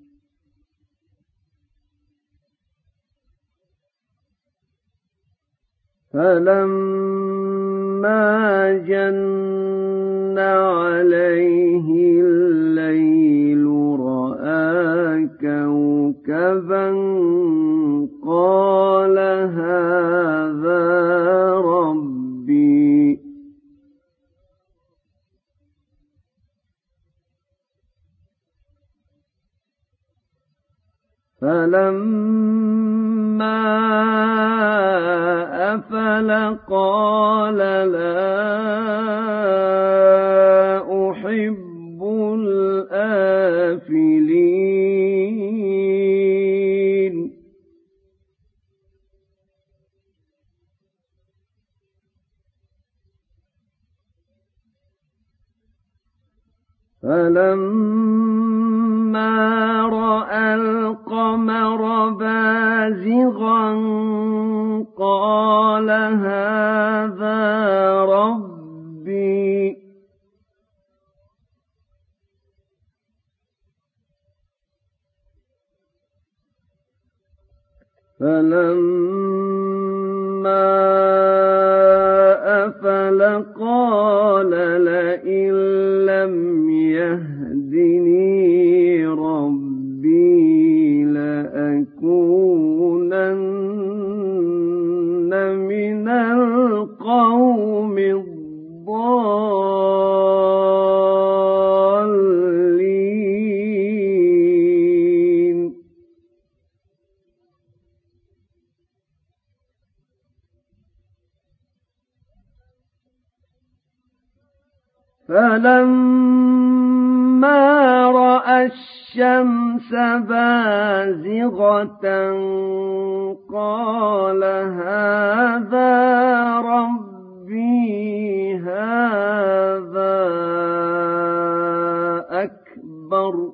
Speaker 1: فلما جن عليه الليل رأى كوكبا قال هذا ربي فلما أفل قال لا أحب الآفلين فلما رأى القمر بازغا قال هذا ربي فلما فقال لئن لم يهدني ربي لأكونن من القوم الضالين فلما رأى الشمس بازغة قال هذا ربي هذا أكبر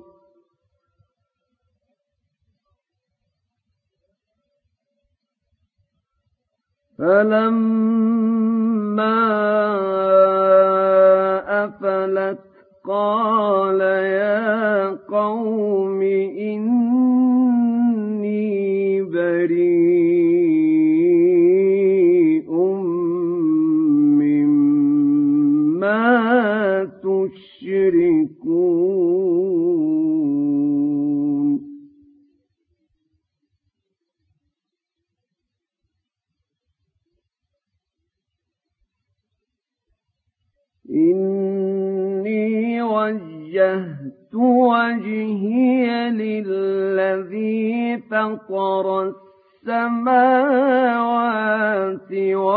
Speaker 1: فلما أفلت قال يا قوم إني بريء مما تشركون إني وجهت وجهي للذي فطر السماوات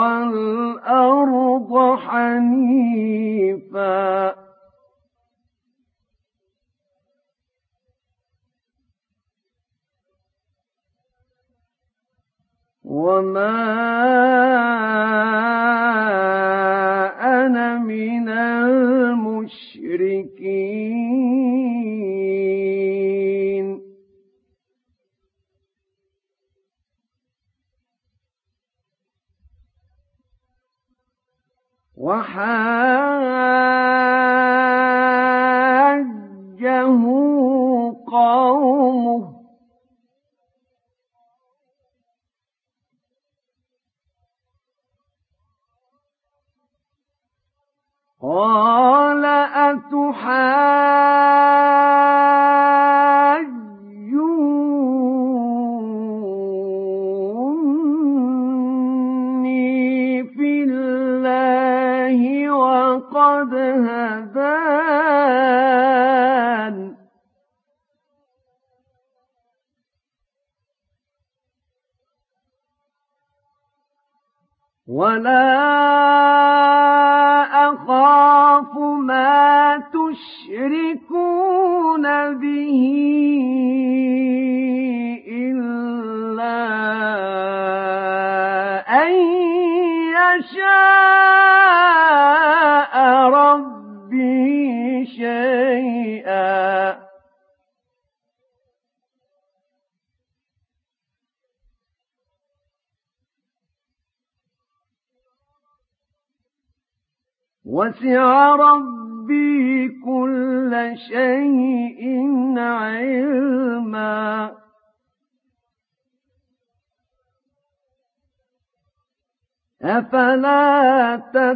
Speaker 1: والأرض حنيفا وما أنا من المشركين وحاجه قومه قال أتحاجوني في الله وقد هدان ولا أخاف ما تشركون به إلا أن يشاء ربي شيئا وسع ربي كل شيء علما أفلا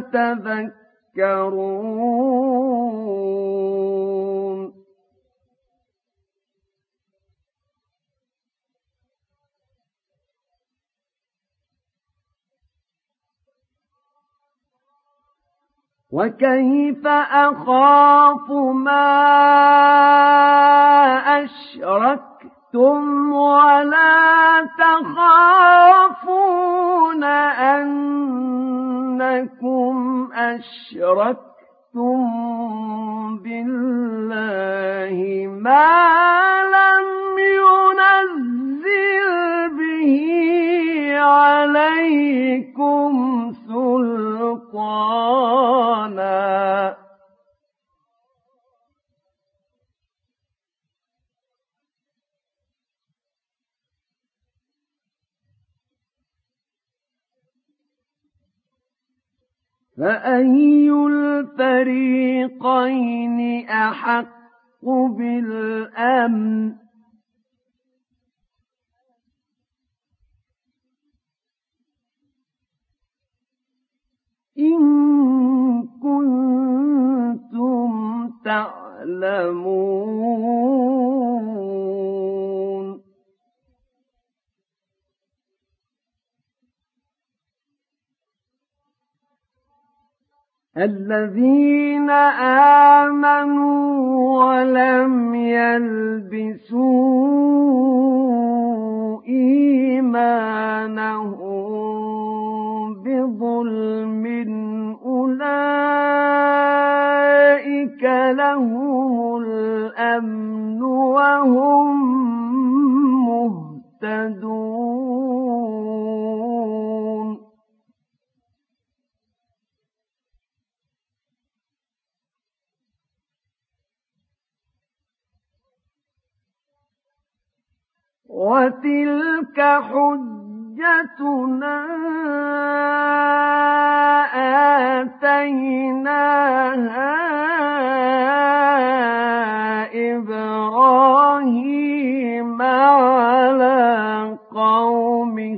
Speaker 1: تتذكرون وكيف أخاف ما أشركتم ولا تخافون أنكم أشركتم بالله ما لم ينزل به عليكم سلطانا فأي الفريقين أحق بالأمن إن كنتم تعلمون الذين آمنوا ولم يلبسوا إيمانهم بظلم أولئك لهم الأمن وهم مهتدون وتلك حجتنا آتيناها إبراهيم على قومه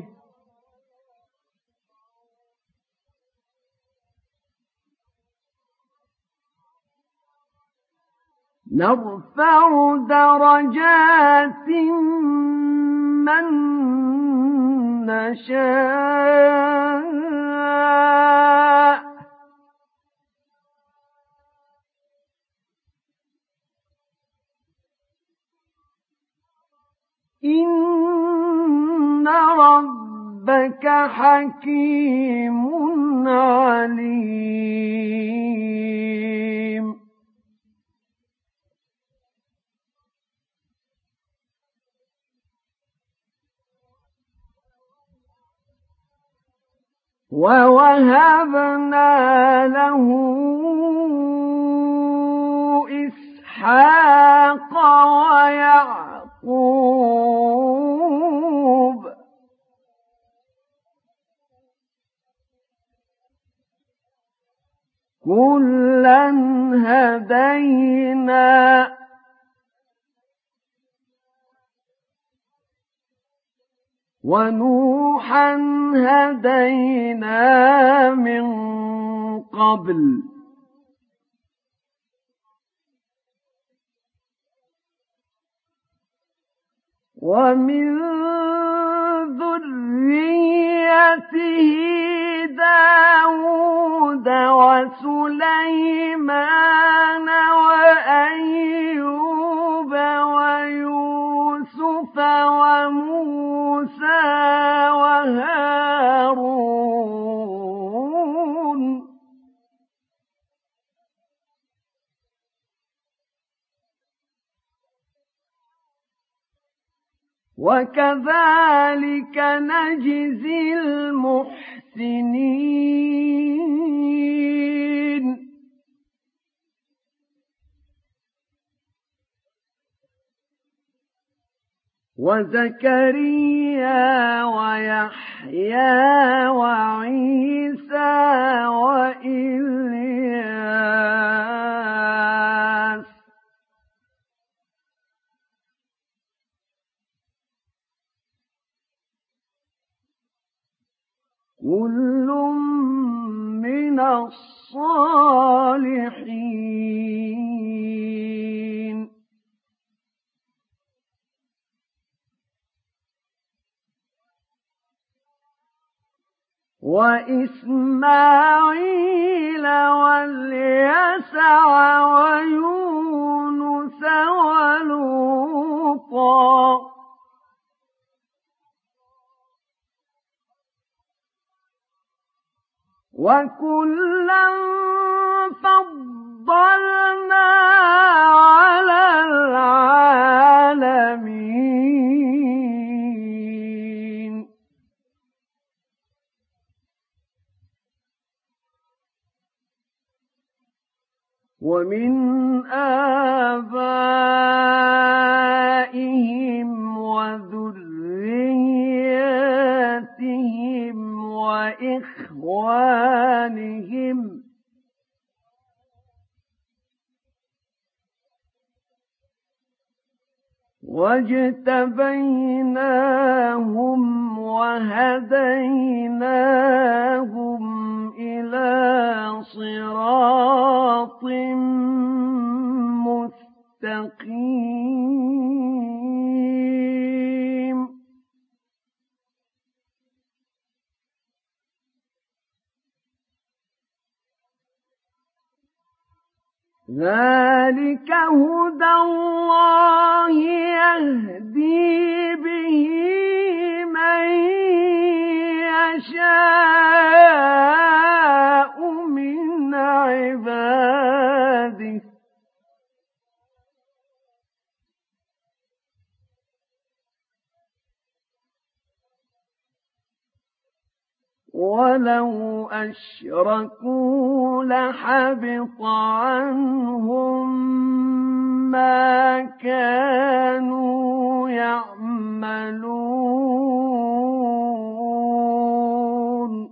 Speaker 1: نرفع درجات من نشاء إن ربك حكيم عليم ووهبنا له إسحاق ويعقوب كلا هدينا ونوحا هدينا من قبل ومن ذريته داود وسليمان وأيوب ويوسف وموسى وهارون وكذلك نجزي المحسنين وزكريا ويحيى وعيسى وإلياس كل من الصالحين وإسماعيل واليسع ويونس ولوطا وكلا فضلنا على العالمين ومن آبائهم وذرياتهم وإخوانهم واجتبيناهم وهديناهم إلى صراط مستقيم ذلك هدى الله يهدي به من يشاء من عباده ولو أشركوا لحبط عنهم ما كانوا يعملون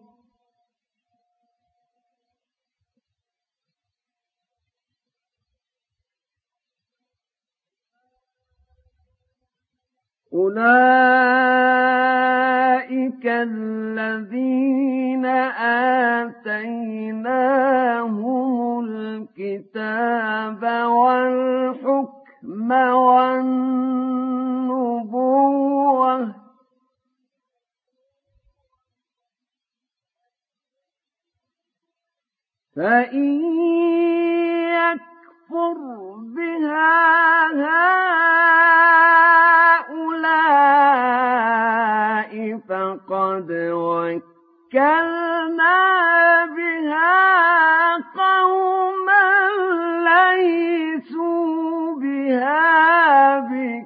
Speaker 1: أولئك الذين آتيناهم الكتاب والحكم والنبوة فإن يكفر بها هؤلاء فقد وكلنا بها قوما ليسوا بها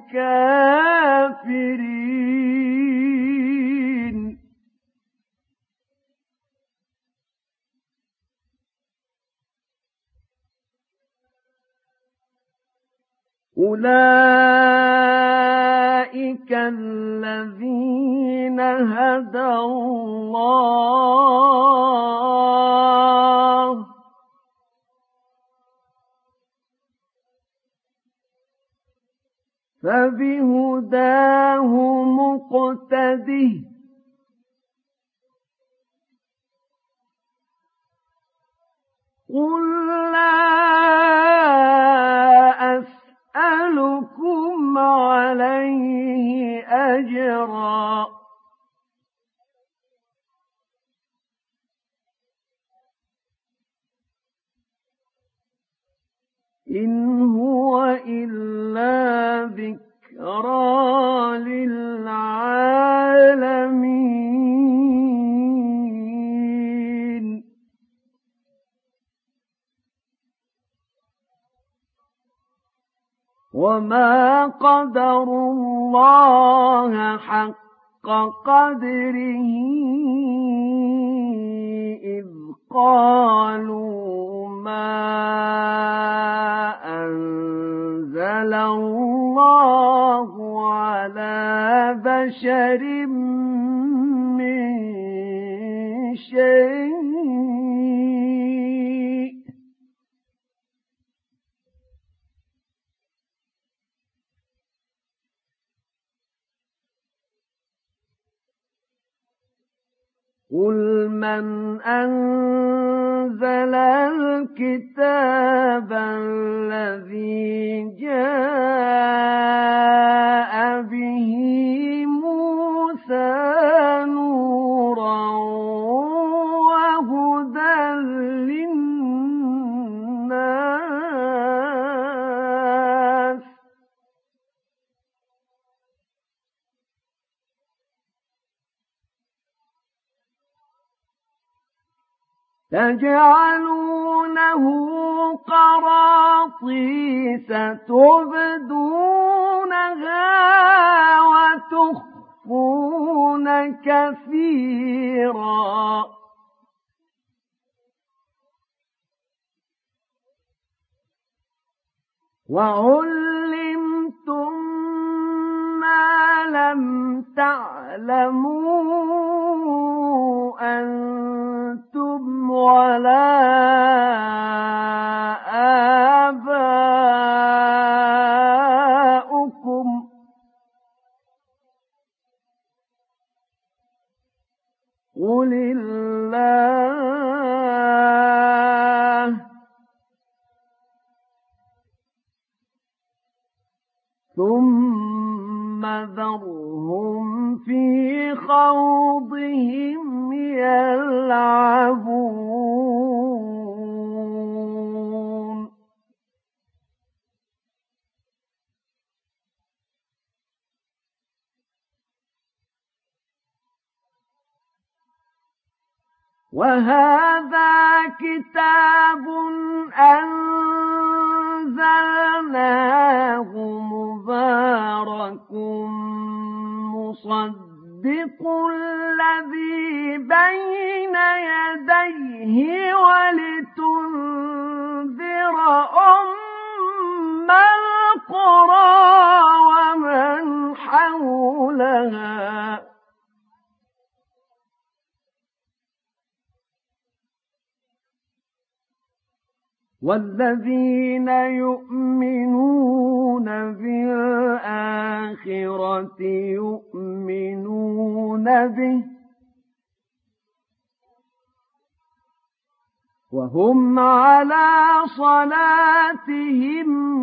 Speaker 1: بكافرين أولئك الذين هدى الله فبهداه مقتده قل لا أسألكم عليه أجرا إن هو إلا ذكرى للعالمين وما قدروا الله حق قدره إذ قالوا ما أنزل الله على بشر من شيء قل من أنزل الكتاب الذي جاء به موسى نورا وهدى للناس تجعلونه قراطيس تبدونها وتخفون كثيرا وعلمتم ما لم تعلموا أنتم ولا آباؤكم قل الله ثم ذرهم في خوضهم يلعبون وهذا كتاب أنزلناه مبارك مصدق الذي بين يديه ولتنذر أم القرى ومن حولها والذين يؤمنون بالآخرة يؤمنون به وهم على صلاتهم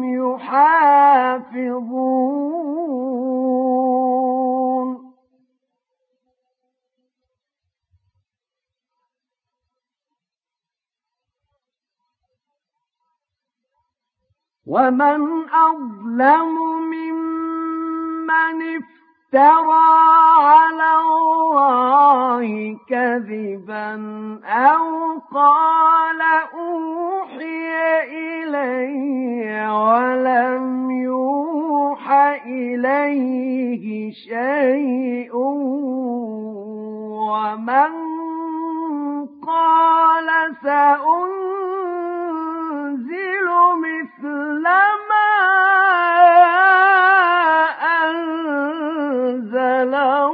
Speaker 1: يحافظون ومن أظلم ممن افترى على الله كذبا أو قال أوحي إلي ولم يوح إليه شيء ومن قال سأنزل مثل ما أنزل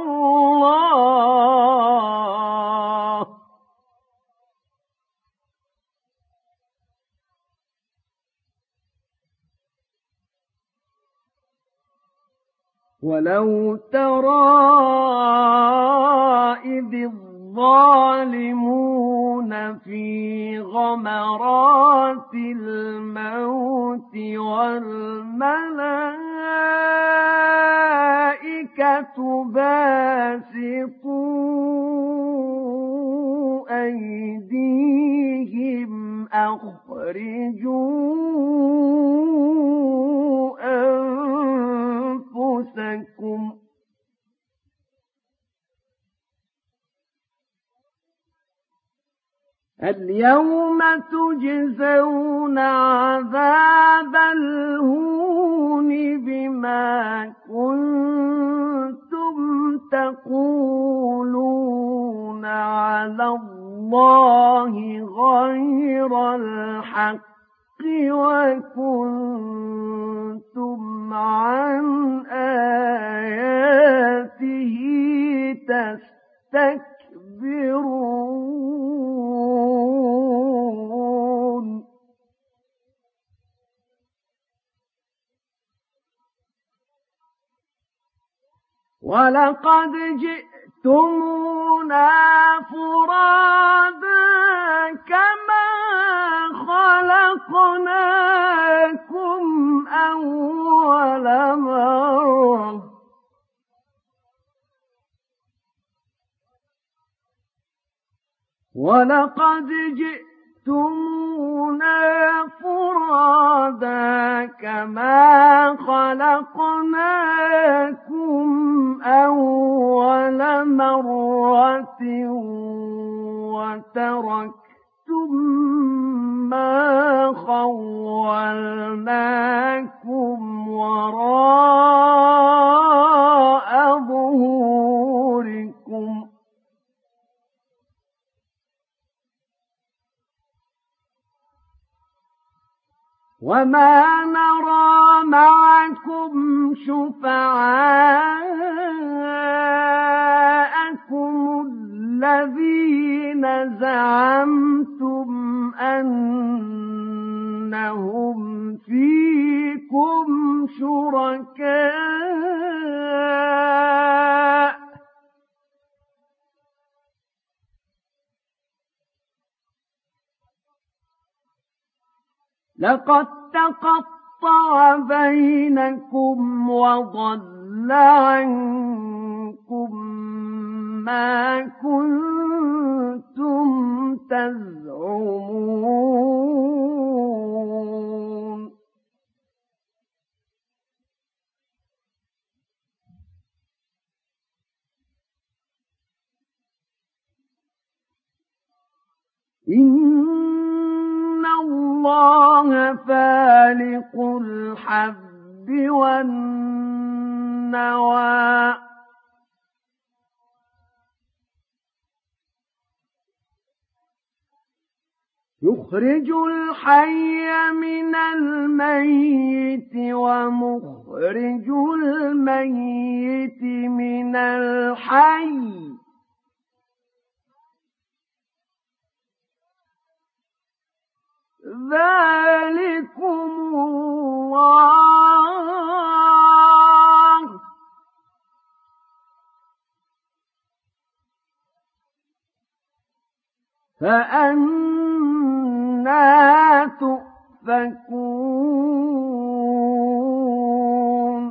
Speaker 1: الله ولو ترى إذ الظالمون في غمرات الموت والملائكة باسطوا أيديهم أخرجوا أنفسكم اليوم تجزون عذاب الهون بما كنتم تقولون على الله غير الحق وكنتم عن آياته تستكبرون ولقد جئتمونا فرادا كما خلقناكم أول مرة ولقد جئتمونا فرادا كما خلقناكم أول مرة وتركتم ما خولناكم وراء ظهوركم وما نرى معكم شفعاءكم الذين زعمتم أنهم فيكم شركاء لقد تقطع وقطع بينكم وضل عنكم ما كنتم تزعمون إن الله فالق الحب والنوى يخرج الحي من الميت ومخرج الميت من الحي ذلكم الله فأنى تؤفكون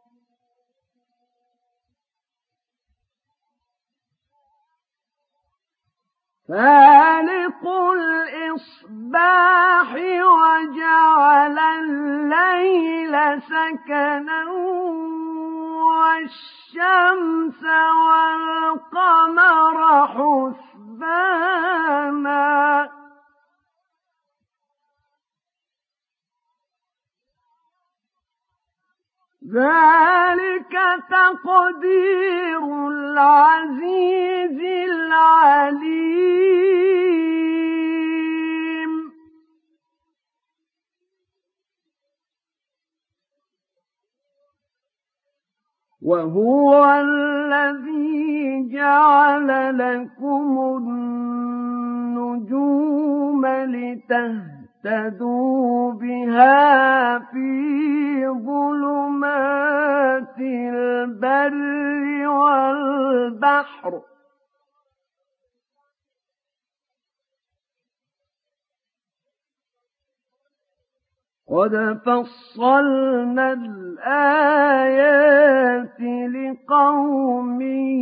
Speaker 1: فالق الإصباح وجعل الليل سكنا والشمس والقمر حسبانا ذلك تقدير العزيز العليم وهو الذي جعل لكم النجوم لتهتدوا بها في ظلمات البر والبحر قد فصلنا الآيات لقوم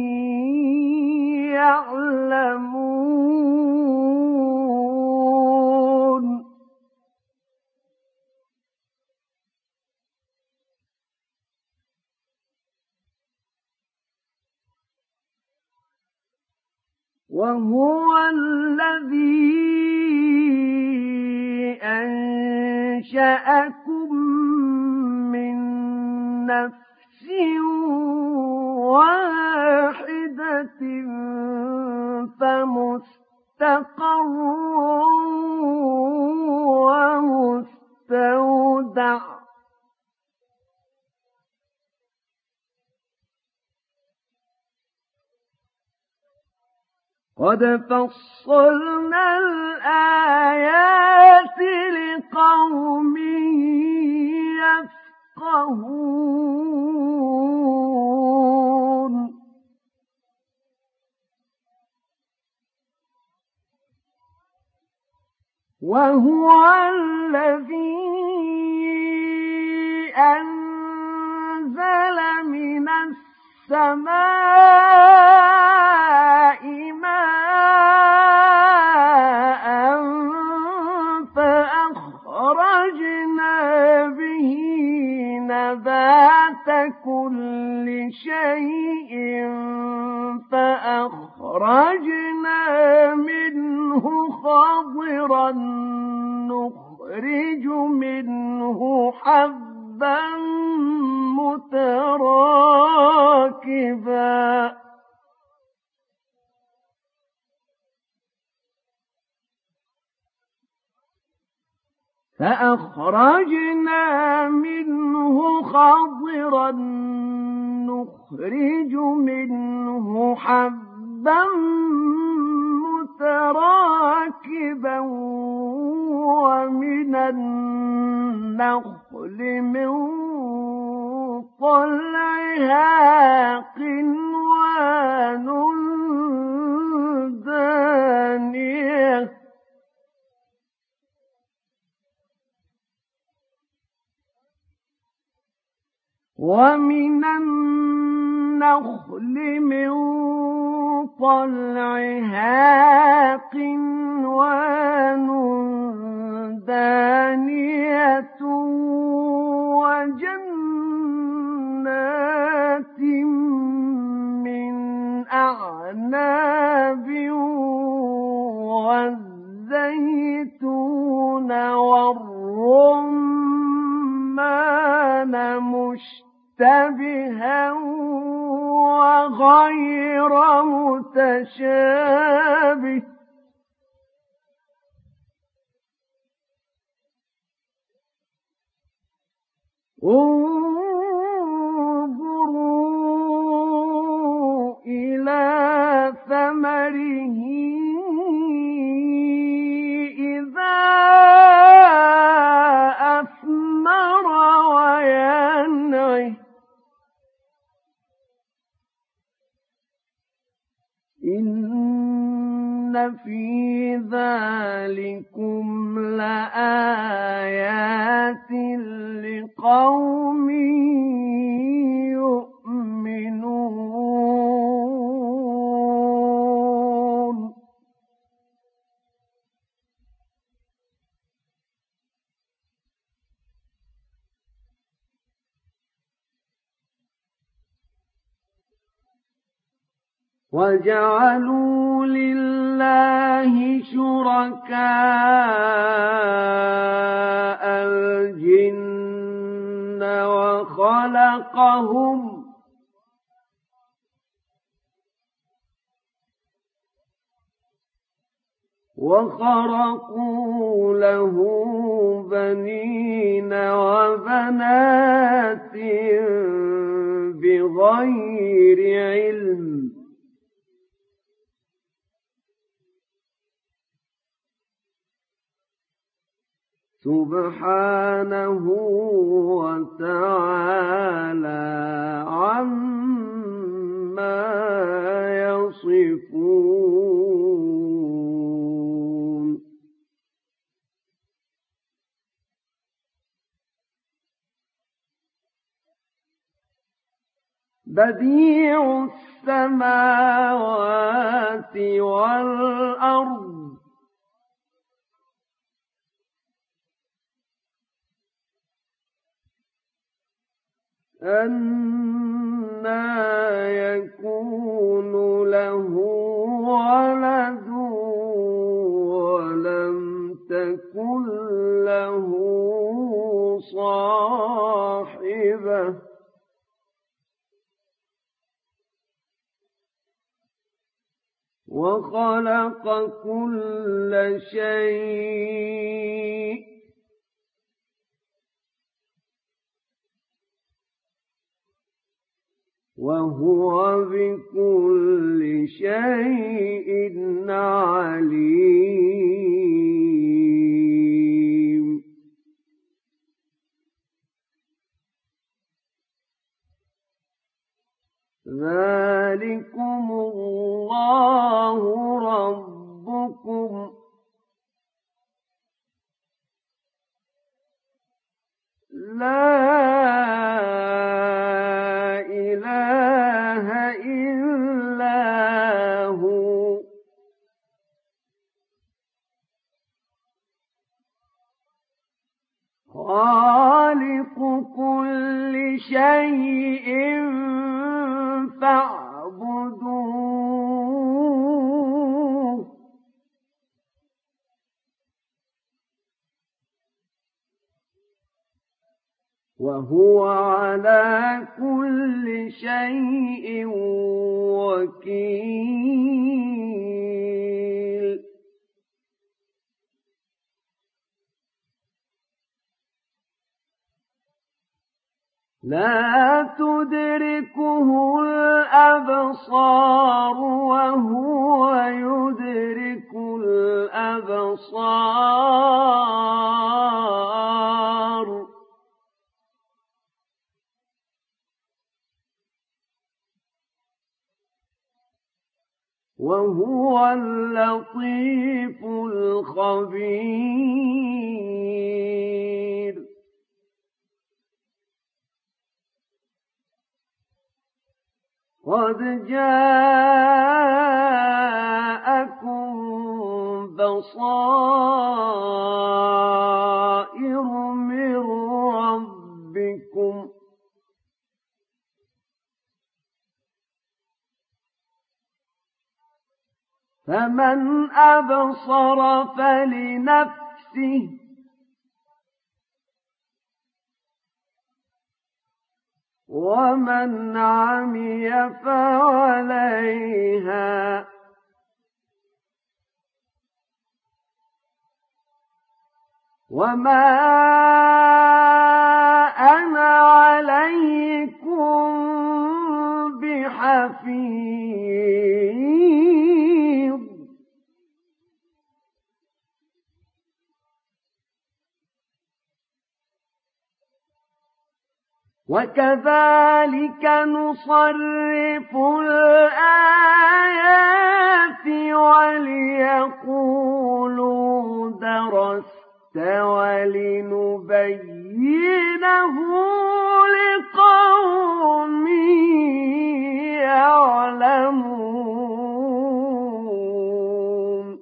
Speaker 1: يعلمون وهو الذي أنشأكم من نفس واحدة فمستقر ومستودع قد فصلنا الآيات لقوم يفقهون وهو الذي أنزل من السماء ماء فأخرجنا به نبات كل شيء فأخرجنا منه خضرا نخرج منه حبا متراكبا فأخرجنا منه خضرا نخرج منه حبا متراكبا ومن النخل من طلعها قنوان دانية. ومن النخل من طلعها قنوان دانية وجنات من أعناب والزيتون والرمان مشتبها وغير متشابه انظروا إلى ثمره إذا أثمر وينعه إن في ذلكم لآيات لقوم يؤمنون وجعلوا لله شركاء الجن وخلقهم وخرقوا له بنين وبنات بغير علم سبحانه وتعالى عما يصفون بديع السماوات والأرض أَنَّى يَكُونُ لَهُ وَلَدٌ وَلَمْ تَكُنْ لَهُ صَاحِبَةٌ وَخَلَقَ كُلَّ شَيْءٍ وهو بكل شيء عليم ذلكم الله ربكم لا إله إلا هو خالق كل شيء فاعبدوه وهو على كل شيء وكيل لا تدركه الأبصار وهو يدرك الأبصار وهو اللطيف الخبير قد جاءكم بصائر من ربكم فمن أبصر فلنفسه ومن عمي فعليها وما أنا عليكم بحفيظ وكذلك نصرف الآيات وليقولوا درست ولنبينه لقوم يعلمون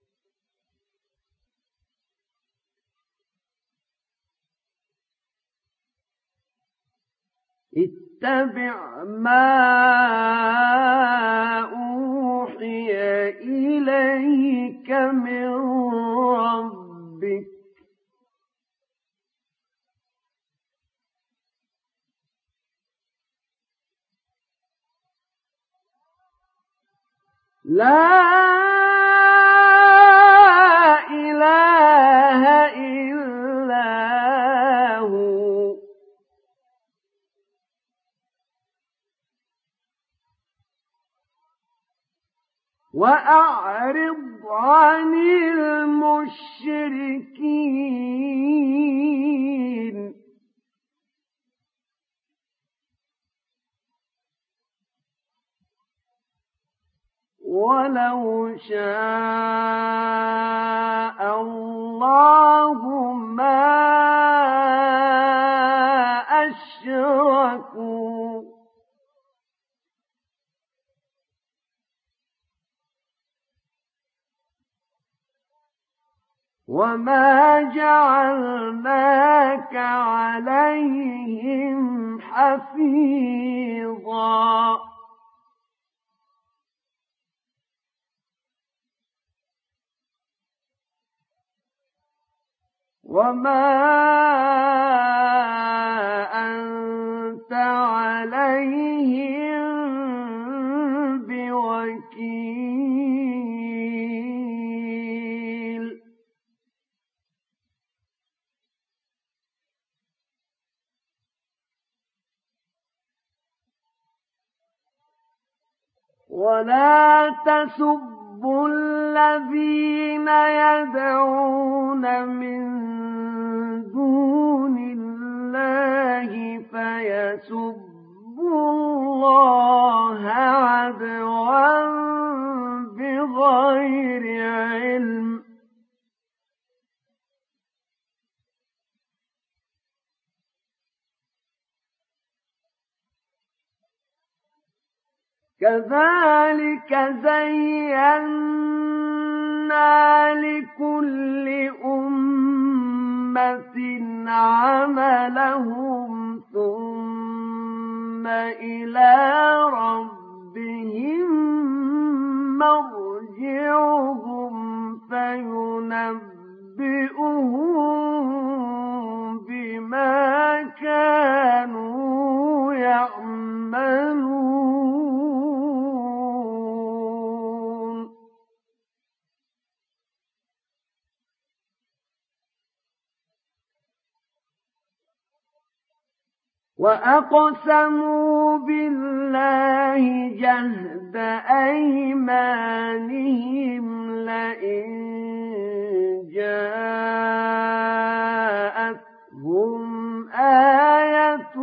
Speaker 1: اتبع ما أوحي إليك من ربك لا إله إلا هو وأعرض عن المشركين ولو شاء الله ما أشركوا وما جعلناك عليهم حفيظا وما أنت عليهم بوكيل ولا تسبوا الذين يدعون من دون الله فيسبوا الله عدوا بغير علم كذلك زينا لكل أمة عملهم ثم إلى ربهم مرجعهم فينبئهم بما كانوا يعملون وأقسموا بالله جهد أيمانهم لئن جاءتهم آية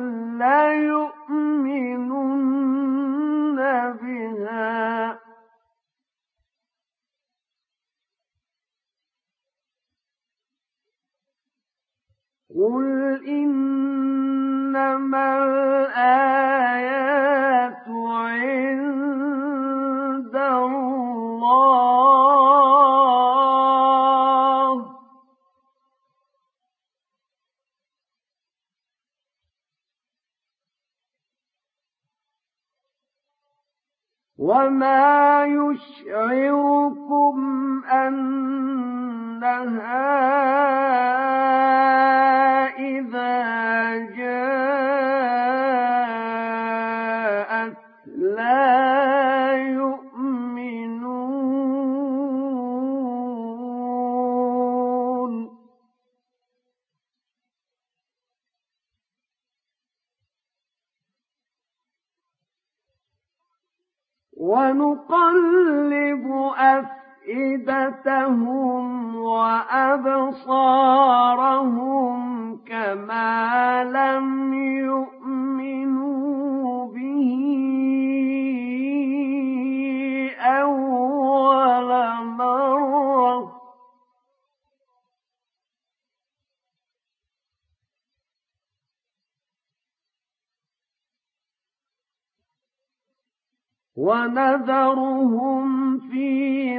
Speaker 1: ليؤمنن بها قل إنما الآيات وما يشعركم أنها إذا جاءت لا يؤمنون ونقلب أفئدتهم وأبصارهم كما لم يؤمنوا به أول مرة ونذرهم في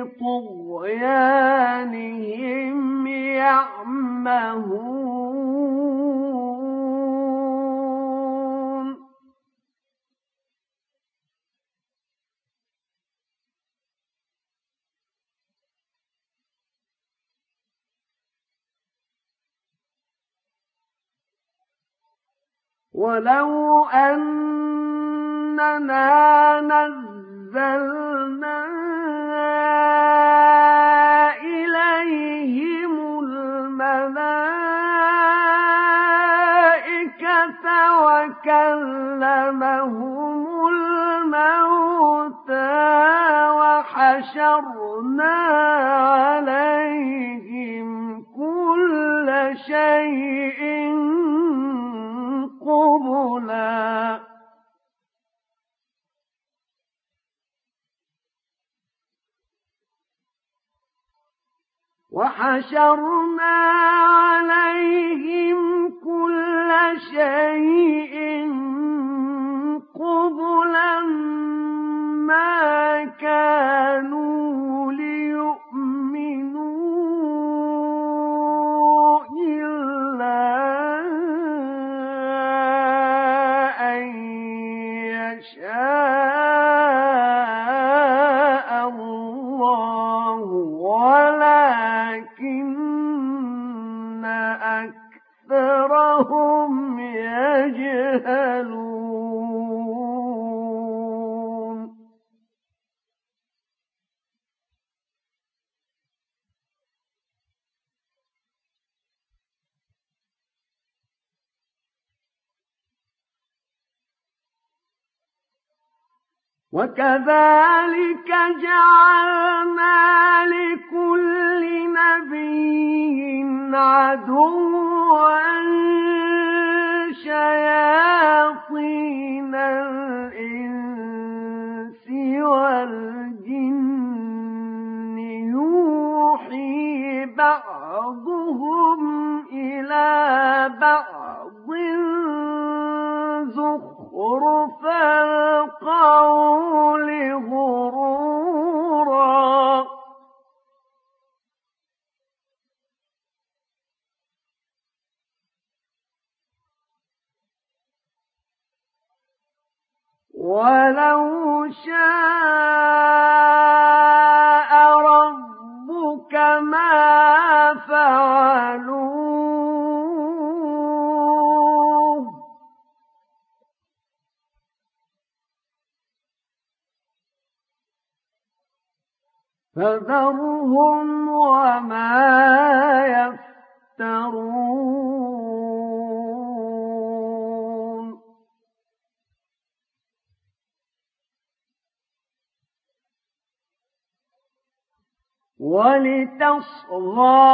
Speaker 1: طغيانهم يعمهون ولو أننا نزلنا إليهم الملائكة وكلمهم الموتى وحشرنا عليهم كل شيء قبلا وحشرنا عليهم كل شيء قبلا ما كانوا ليؤمنوا إلا أن يشاء الله ولكن أكثرهم يجهلون وكذلك جعلنا لكل نبي عدوا شياطين الإنس والجن يوحي بعضهم إلى بعض زخرف القول غرورا ولو شاء ربك ما فعلوه فذرهم وما يفترون ولتصغى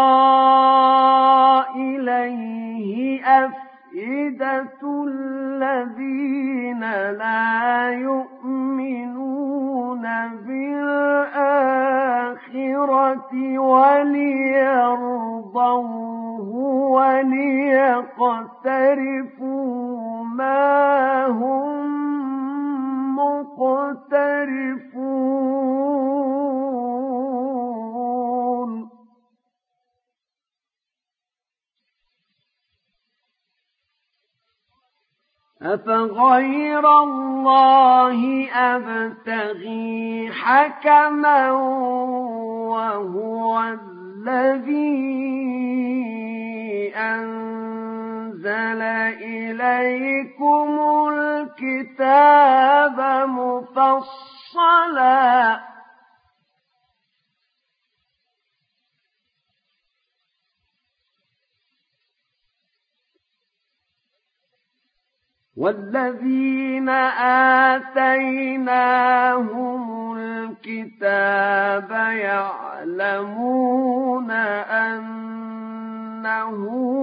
Speaker 1: إليه أفئدة الذين لا يؤمنون بالآخرة وليرضوه وليقترفوا ما هم مقترفون أفغير الله أبتغي حكما وهو الذي أنزل إليكم الكتاب مفصلا والذين آتيناهم الكتاب يعلمون أنه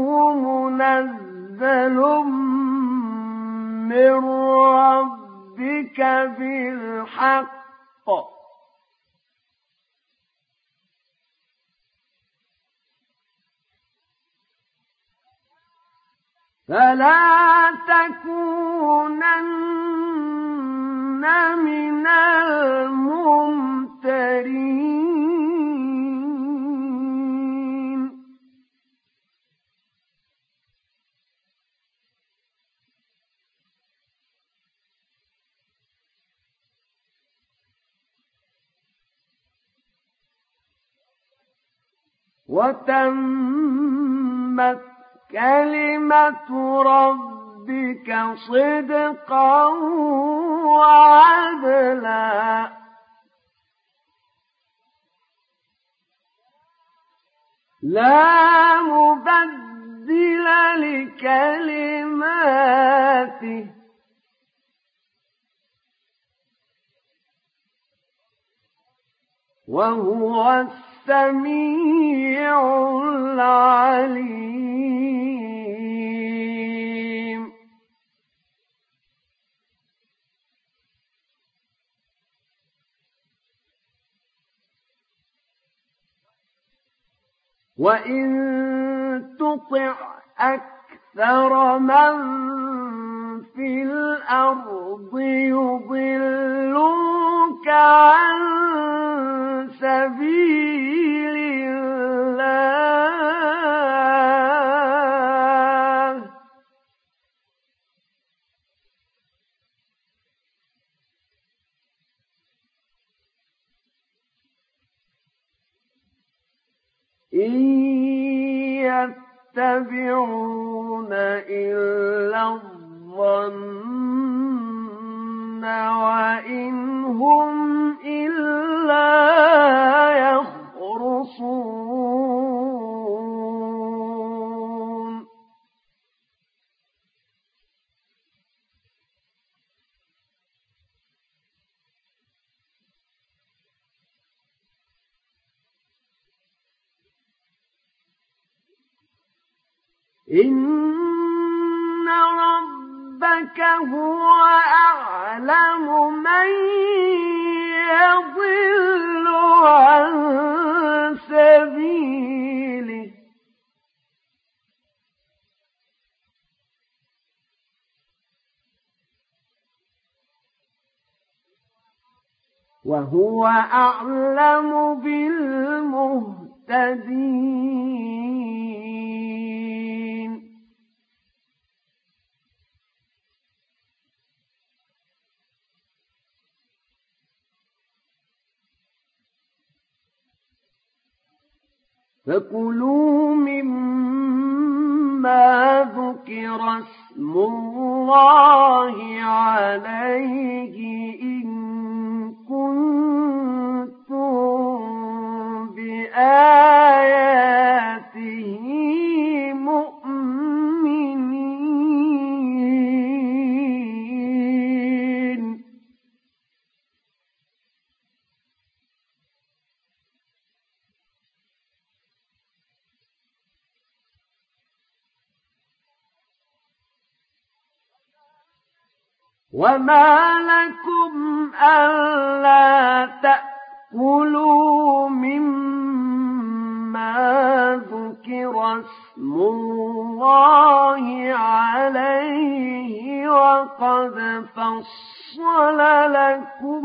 Speaker 1: منزل من ربك بالحق فلا تكونن من الممترين وتمت كلمة ربك صدقا وعدلا لا مبدل لكلماته وهو السميع العليم وإن تطع أكثر من في الأرض يضلوك عن سبيل الله إن يتبعون إلا الظن وإن هم إلا يخرصون إن ربك هو أعلم من يضل عن سبيله وهو أعلم بالمهتدين فكلوا مما ذكر اسم الله عليه إن كنتم بآياته مؤمنين وما لكم ألا تأكلوا مما ذكر اسم الله عليه وقد فصل لكم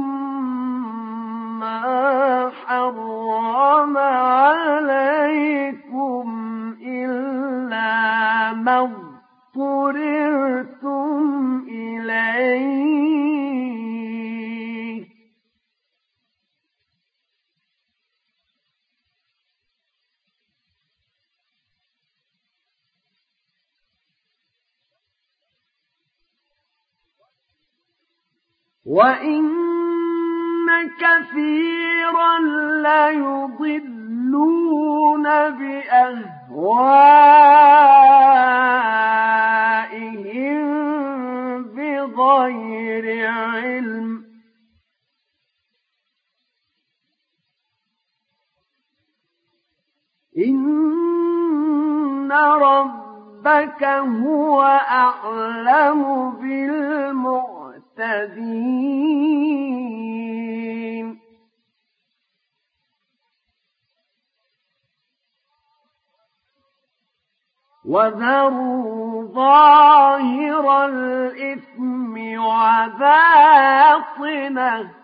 Speaker 1: ما حرم عليكم إلا ما اضطررتم اضْطُرِرْتُمْ إِلَيْهِ وَإِنَّ كَثِيرًا لَّيُضِلُّونَ بِأَهْوَائِهِم بِغَيْرِ عِلْمٍ إِنَّ رَبَّكَ هُوَ أَعْلَمُ بِالْمُعْتَدِينَ وَذَرُوا ظَاهِرَ الْإِثْمِ وَبَاطِنَهُ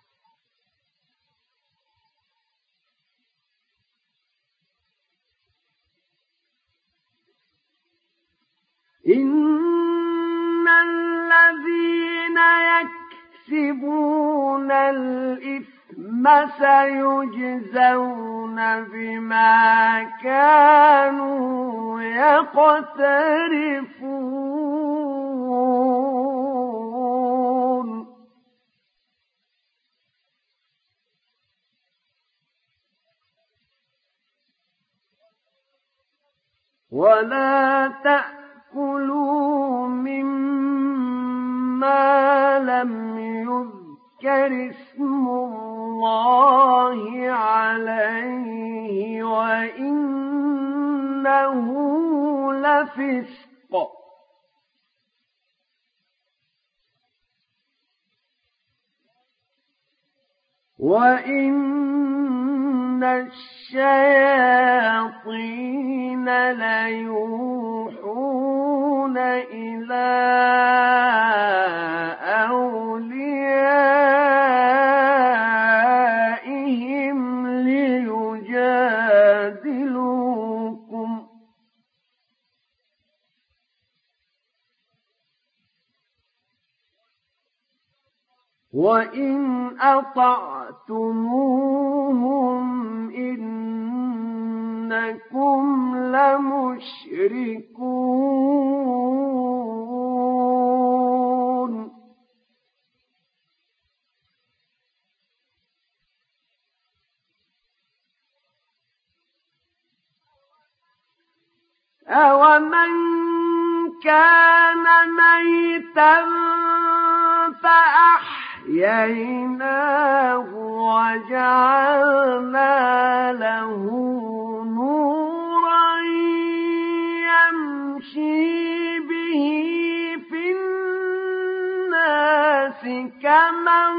Speaker 1: إِنَّ الَّذِينَ يَكْسِبُونَ الْإِثْمَ سَيُجْزَوْنَ بِمَا كَانُوا يَقْتَرِفُونَ وَلَا تَأْكُلُوا مِمَّا لَمْ يُذْكَرِ اسْمُ اللَّهِ عَلَيْهِ وَإِنَّهُ لَفِسْقٌ وَإِنَّ الشَّيَاطِينَ لَيُوحُونَ إِلَىٰ أَوْلِيَائِهِمْ لِيُجَادِلُوكُمْ وَإِنْ أَطَعْتُمُوهُمْ إِنَّكُمْ لَمُشْرِكُونَ أَوَمَنْ كَانَ مَيْتًا فَأَحْيَيْنَاهُ وَجَعَلْنَا لَهُ نُورًا يَمْشِي بِهِ فِي النَّاسِ كَمَن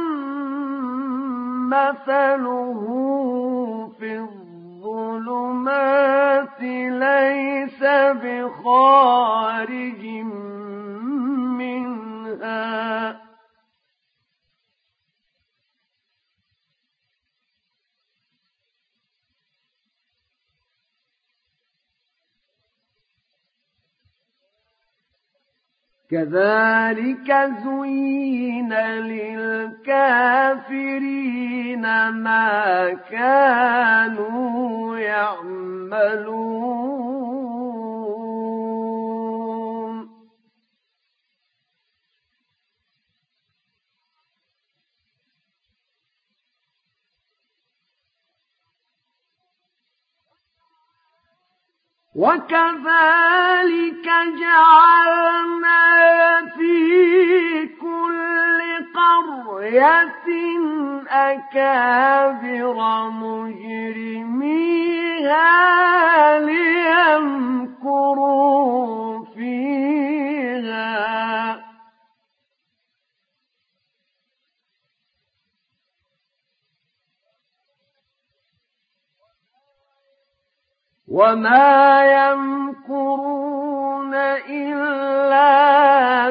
Speaker 1: مَّثَلُهُ فِي الظُّلُمَاتِ لَيْسَ بِخَارِجٍ مِّنْهَا كَذَلِكَ زُيِّنَ لِلْكَافِرِينَ مَا كَانُوا يَعْمَلُونَ وَكَذَلِكَ جَعَلْنَا فِي كُلِّ قَرْيَةٍ أَكَابِرَ مُجْرِمِيهَا لِيَمْكُرُوا فِيهَا وَمَا يَمْكُرُونَ إِلَّا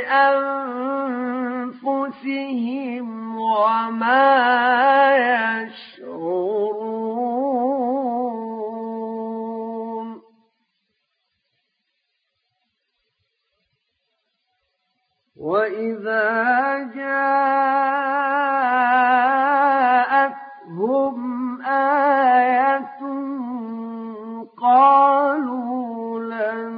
Speaker 1: بِأَنفُسِهِمْ وَمَا يَشْعُرُونَ وإذا جاءتهم آية قالوا لن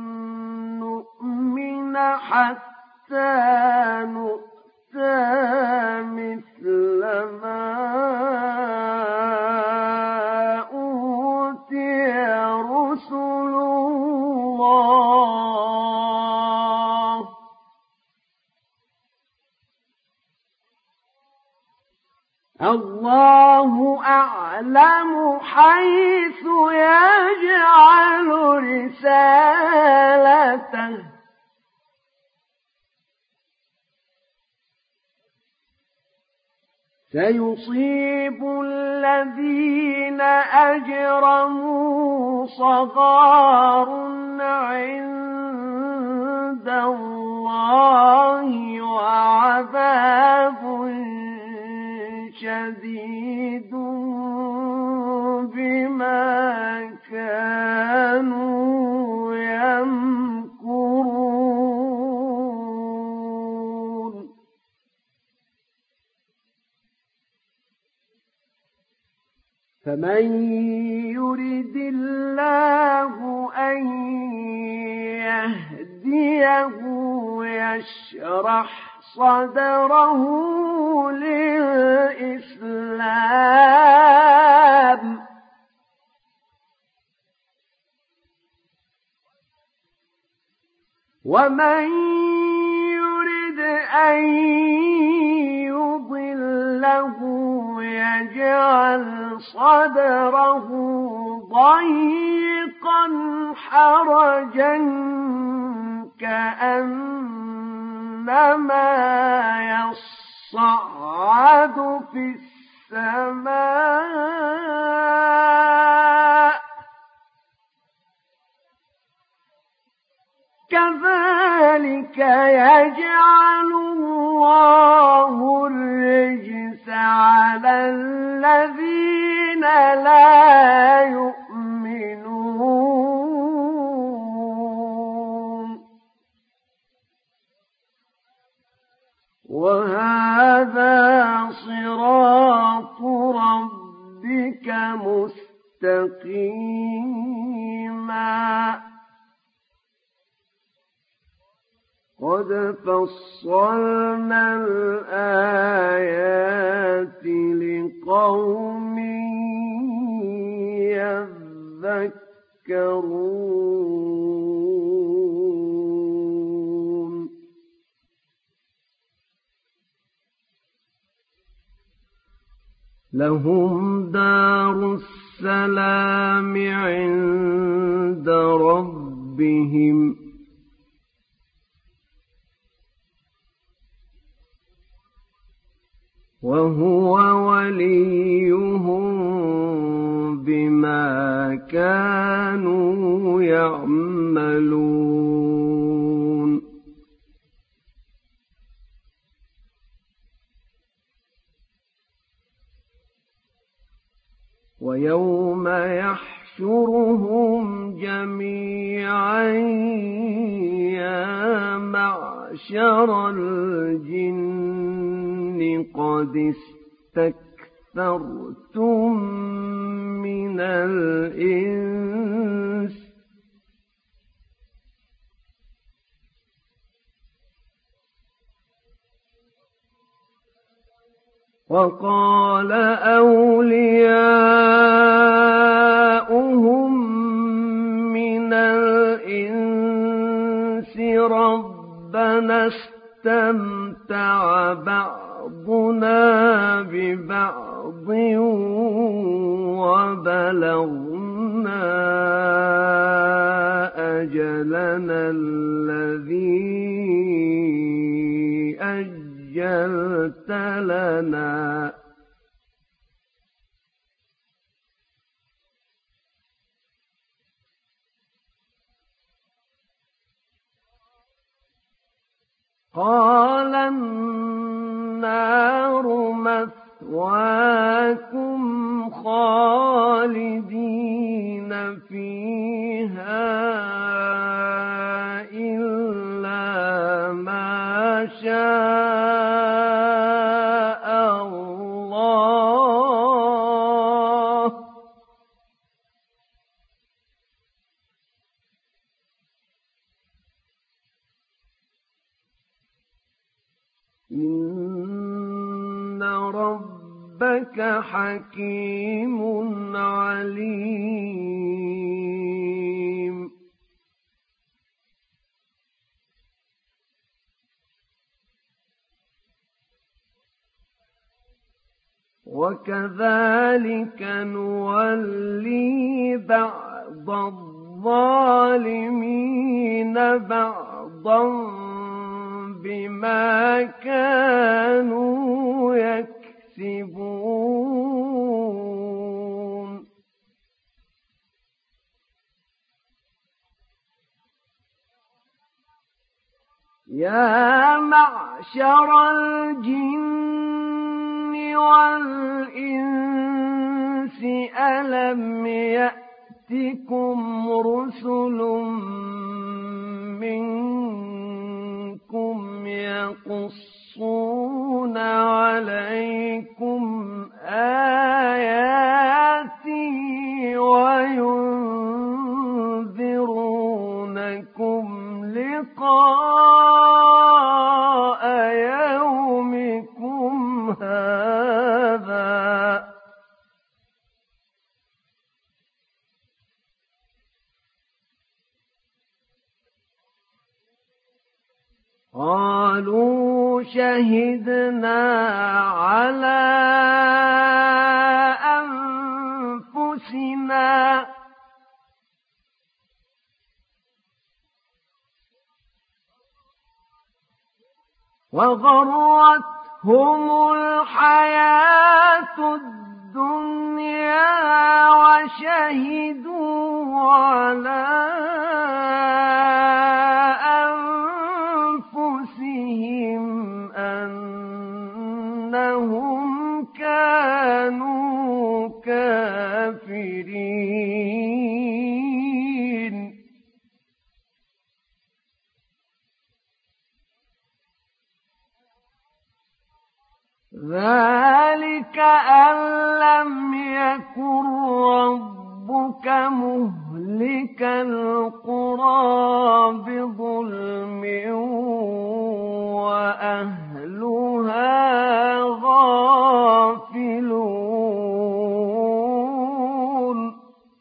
Speaker 1: نؤمن حتى نؤتى مثل ما أوتي رسل الله الله أعلم حيث يجعل رسالته سيصيب الذين أجرموا صغار عند الله وعذاب شديد بما كانوا يمكرون فمن يرد الله أن يهديه يشرح صدره للإسلام ومن يرد أن يضله يجعل صدره ضيقا حرجا كأنما يصعد في السماء كذلك يجعل الله الرجس على الذين لا يؤمنون وهذا صراط ربك مستقيما قد فصلنا الآيات لقوم يذكرون لهم دار السلام عند ربهم وهو وليهم بما كانوا يعملون ويوم يحشرهم جميعا يا معشر الجن قد استكثرتم من الإنس وقال أولياؤهم من الإنس ربنا استمتع بعضنا ببعض وبلغنا أجلنا الذي أجلت لنا قال النار مثواكم خالدين فيها إلا ما شاء الله إن ربك حكيم عليم وكذلك نولي بعض الظالمين بعضا بما كانوا يكسبون يا معشر الجن والإنس ألم يأتكم رسل منكم يقصون عليكم آياتي وينذرونكم لقاء يومكم هذا قالوا شهدنا على أنفسنا وغرتهم الحياة الدنيا وشهدوا على أنفسهم أنهم كانوا كافرين ذلك أن لم يكن ربك مهلك القرى بظلم وأهلها غافلون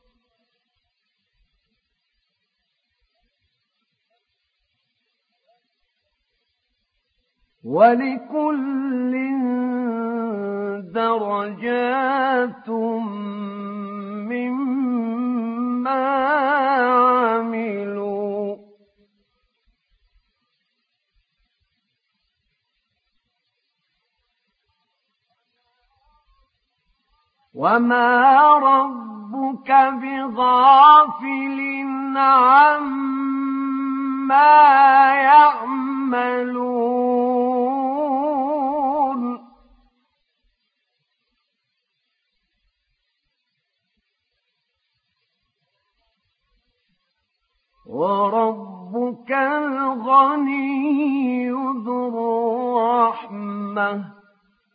Speaker 1: ولكل درجات مما عملوا وما ربك بغافل عما يعملون وربك الغني ذو الرحمة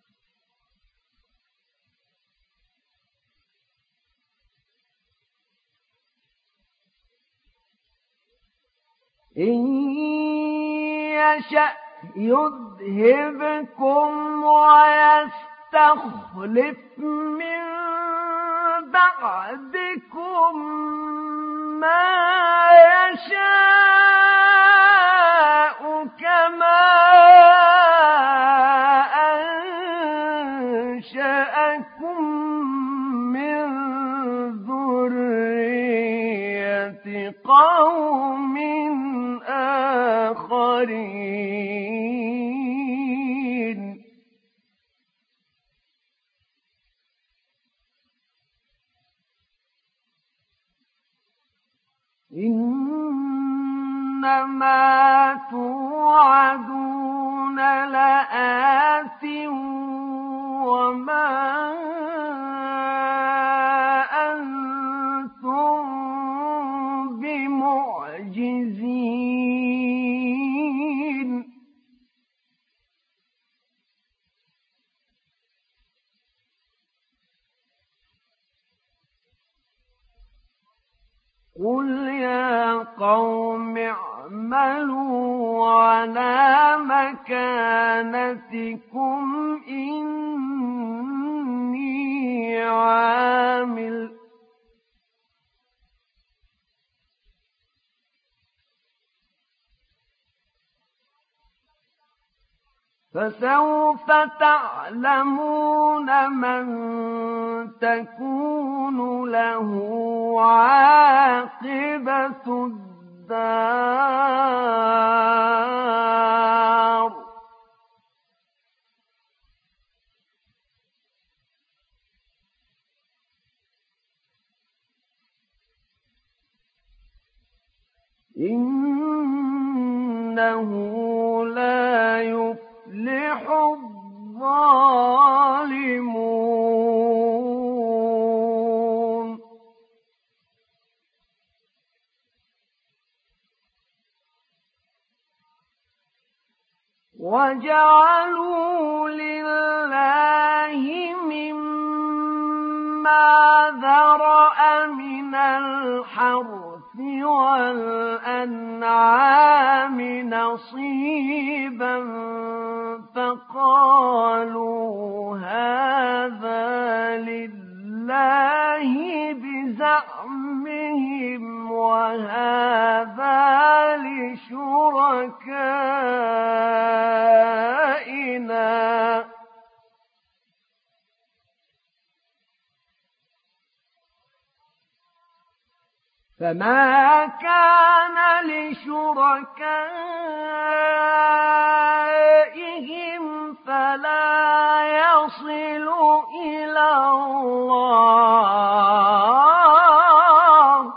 Speaker 1: إن يشأ يذهبكم ويستخلف من بعدكم ما يشاء كما أنشأكم من ذرية قوم آخرين إنما توعدون لآت وما أنتم بمعجزين اعْمَلُوا عَلَىٰ مَكَانَتِكُمْ إِنِّي عَامِلٌ فَسَوْفَ تَعْلَمُونَ مَن تَكُونُ لَهُ عَاقِبَةُ الدَّارِ إِنَّهُ لَا يُفْلِحُ الظَّالِمُونَ وَجَعَلُوا لِلَّهِ مِمَّا ذَرَأَ مِنَ الْحَرْثِ وَالْأَنْعَامِ نَصِيبًا فَقَالُوا هَٰذَا لِلَّهِ بِزَعْمِهِمْ وَهَٰذَا لِشُرَكَائِنَا فَمَا كَانَ لِشُرَكَائِهِمْ فَلَا يَصِلُ إِلَى اللَّهِ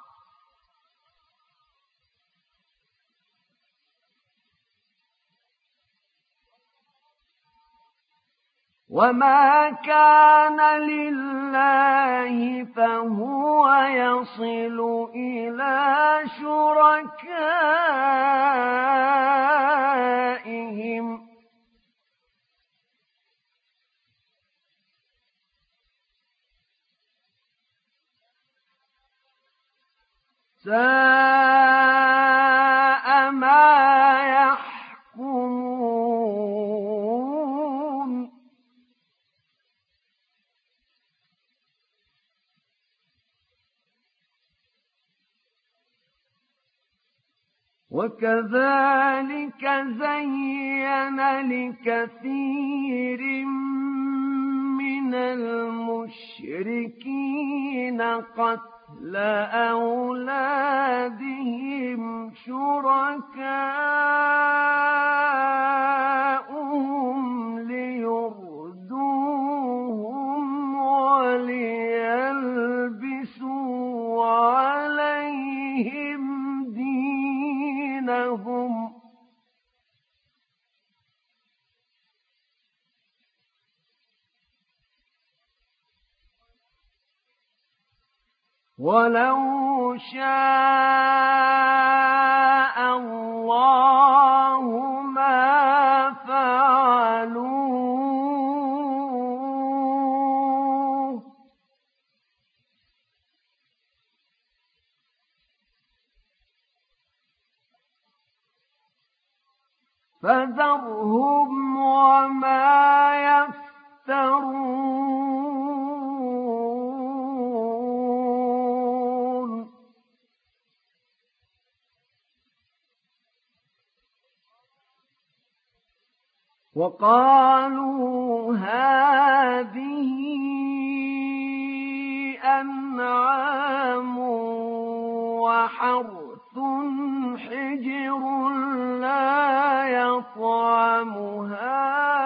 Speaker 1: وَمَا كَانَ لِلَّهِ فَهُوَ يَصِلُ إِلَى شُرَكَائِهِمْ سَاءَ مَا يَحْكُمُونَ وَكَذَلِكَ زَيَّنَ لِكَثِيرٍ مِّنَ الْمُشْرِكِينَ قَتْلَ أَوْلَادِهِمْ شُرَكَاؤُهُمْ لِيُرْدُوهُمْ وَلِيَلْبِسُوا عَلَيْهِمْ دِينَهُمْ وَلَوْ شَاءَ اللَّهُ مَا فَعَلُوهُ فَذَرْهُمْ وَمَا يَفْتَرُونَ وَقَالُوا هَٰذِهِ أَنْعَامٌ وَحَرْثٌ حِجْرٌ لَّا يَطْعَمُهَا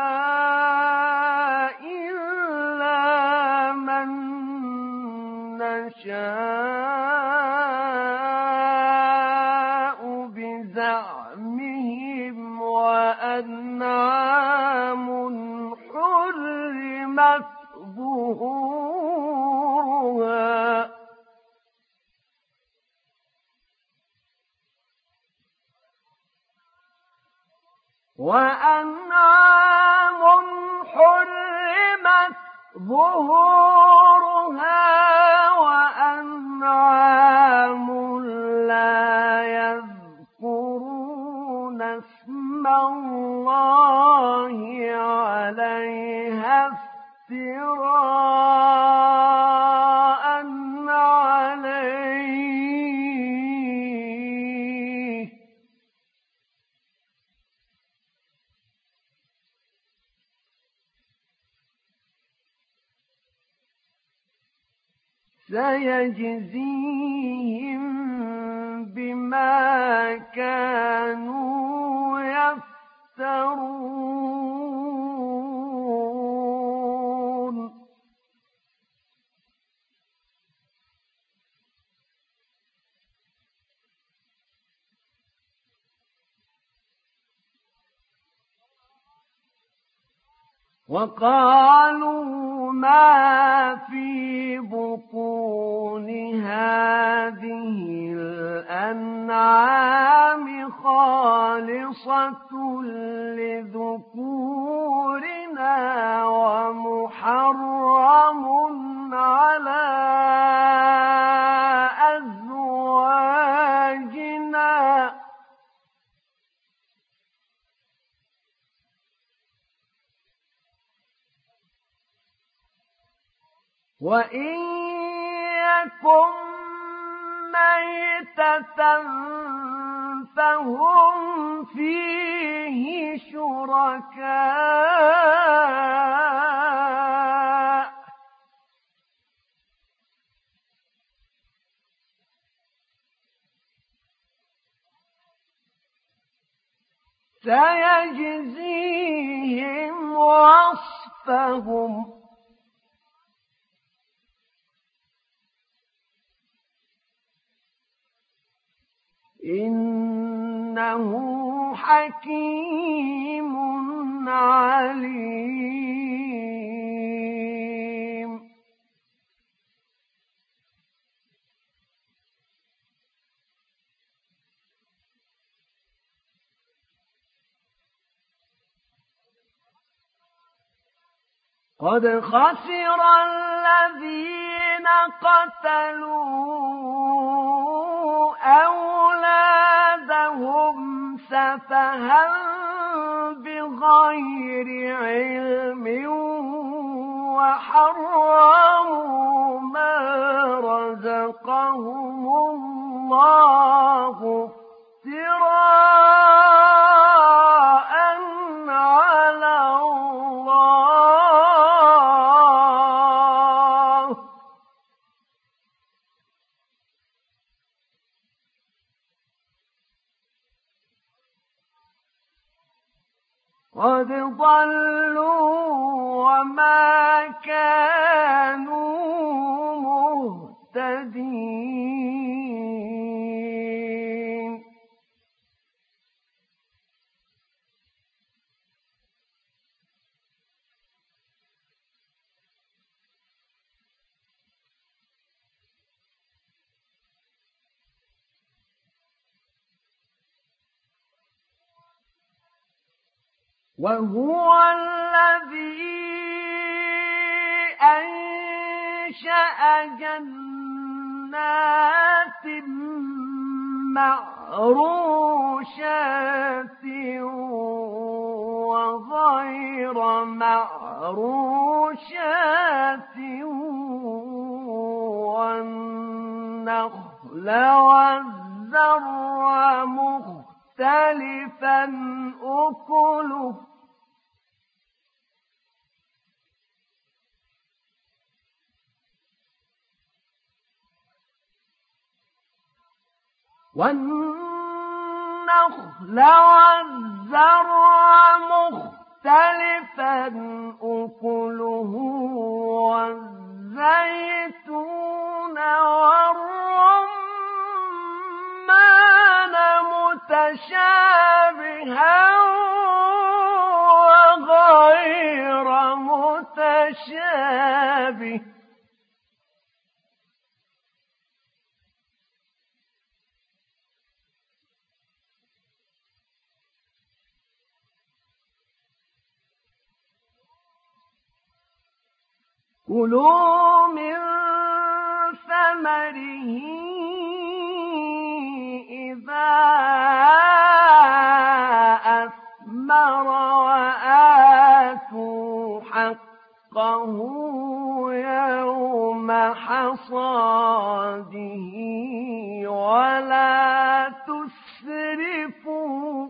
Speaker 1: إِلَّا مَن نَّشَاءُ بِزَعْمِهِمْ وَأَنْعَامٌ حُرِّمَتْ ظُهُورُهَا وَأَنْعَامٌ حُرِّمَتْ ظُهُورُهَا وَأَنْعَامٌ لَّا يَذْكُرُونَ اسم الله عليها افتراء عليه سيجزيهم بما كانوا يفترون وقالوا ما في بطون هذه الأنعام خالصة لذكورنا ومحرم على أزواجنا وإن يكن ميتة فهم فيه شركاء سيجزيهم وصفهم إنه حكيم عليم قد خسر الذين قتلوا أولادهم سفها بغير علم وحرموا ما رزقهم الله افتراء على الله قد ضلوا وما كانوا مهتدين وهو الذي أنشأ جنات معروشات وغير معروشات والنخل والزرع مختلفا أكله والنخل والزرع مختلفا أكله والزيتون والرمان متشابها وغير متشابه كلوا من ثمره إذا رزقه يوم حصاده ولا تسرفوا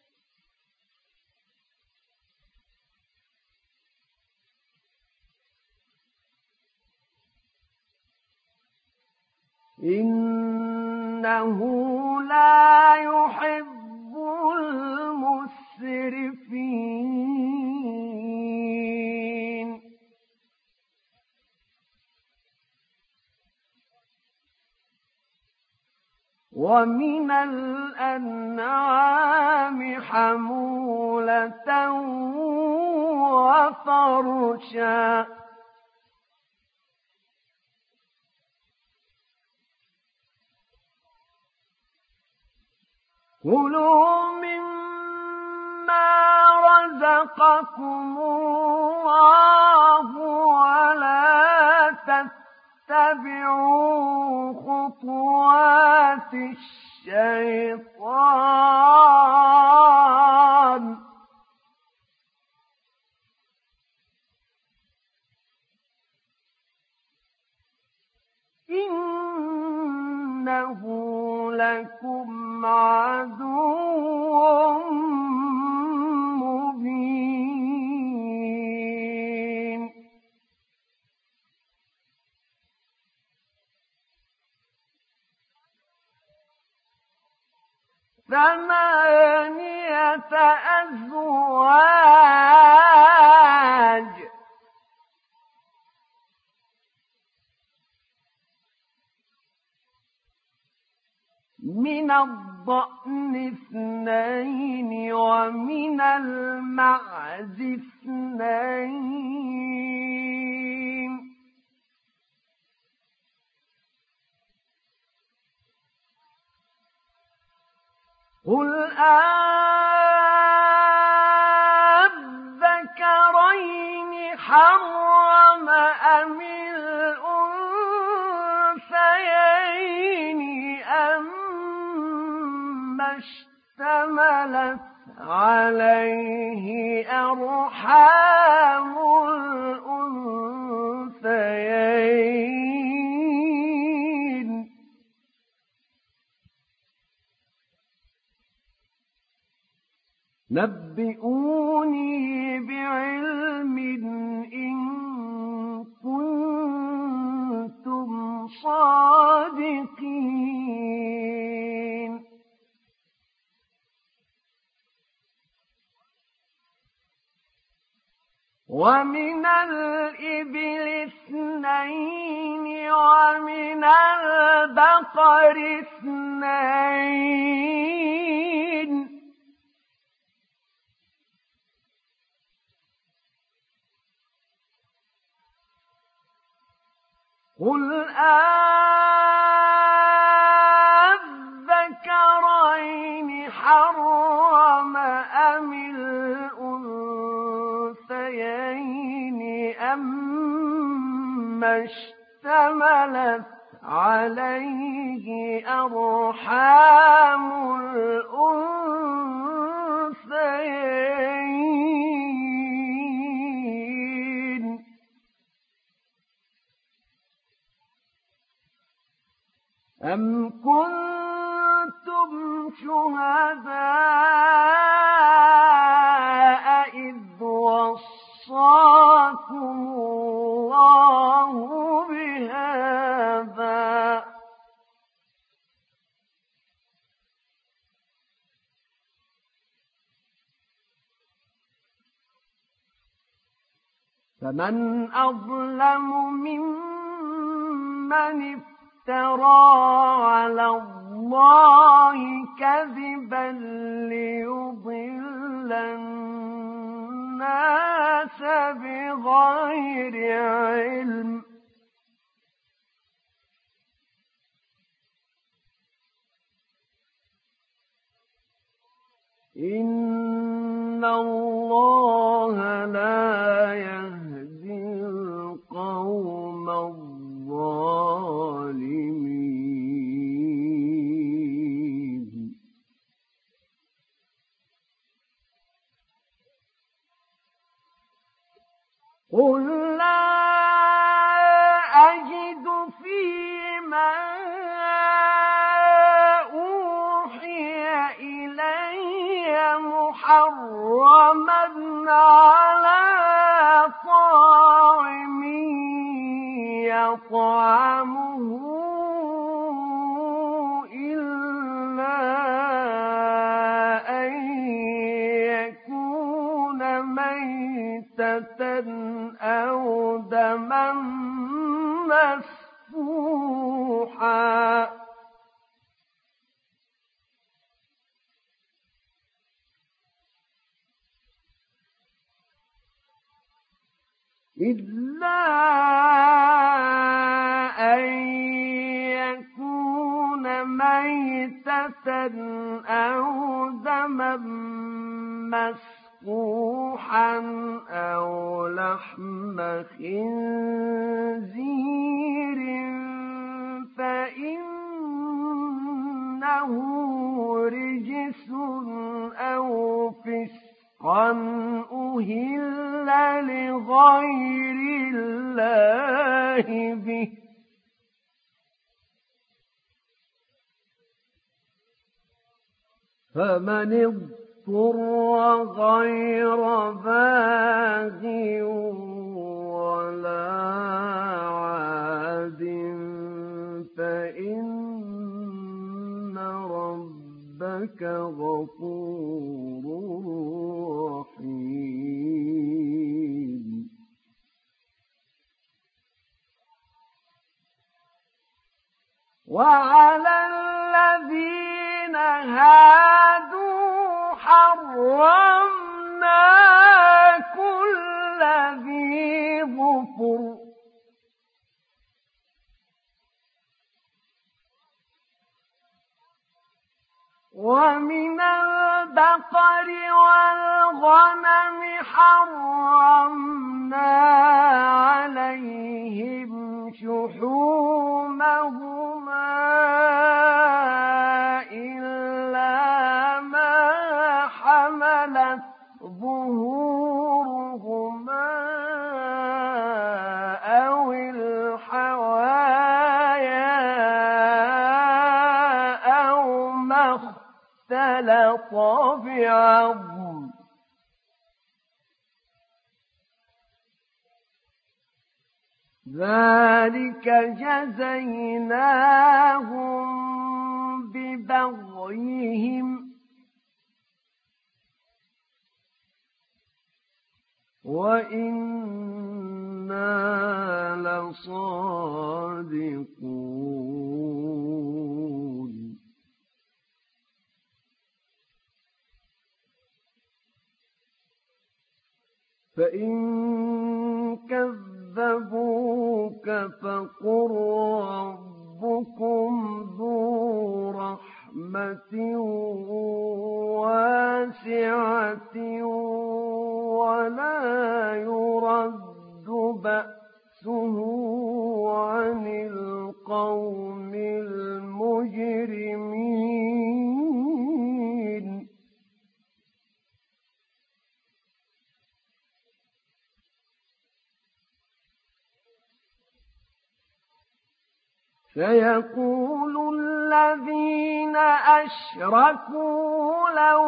Speaker 1: إنه لا يحب المسرفين ومن الأنعام حمولة وفرشا كلوا مما رزقكم الله ولا تتبعوا خطوات الشيطان إنه لكم عدو مبين ثمانية أزواج من الضأن اثنين ومن المعز اثنين قل أذكرين حرم أم الأنثيين أما اشتملت عليه أرحام الأنثيين نبئوني بعلم إن كنتم صادقين ومن الإبل اثنين ومن البقر اثنين قل أذكرين حرم أم الأنثيين أما اشتملت عليه أرحام الأنثيين أم كنتم شهداء إذ وصاكم الله بهذا فمن أظلم ممن افترى على الله كذبا ليضل الناس بغير علم إن الله لا يهدي القوم الظالمين قل لا أجد فيما أوحي إلي محرما على طاعم يطعمه إلا أن يكون ميتة أو دما مسفوحا إلا أن يكون ميتة أو دما مسفوحا أو لحم خنزير فإنه رجس أو فسقا أهل لغير الله به فمن اضطر غير باغ ولا عاد فإن ربك غفور رحيم وعلى الذين هادوا حرمنا كل ذي ظفر ومن البقر والغنم حرمنا عليهم شحومهما إلا ما حملت ظهورهما أو الحوايا أو ما اختلط بعظم ذلك جزيناهم ببغيهم وإنا لصادقون فإن كذبوك فقل ربكم ذو رحمة واسعة ولا يرد بأسه عن القوم المجرمين سيقول الذين أشركوا لو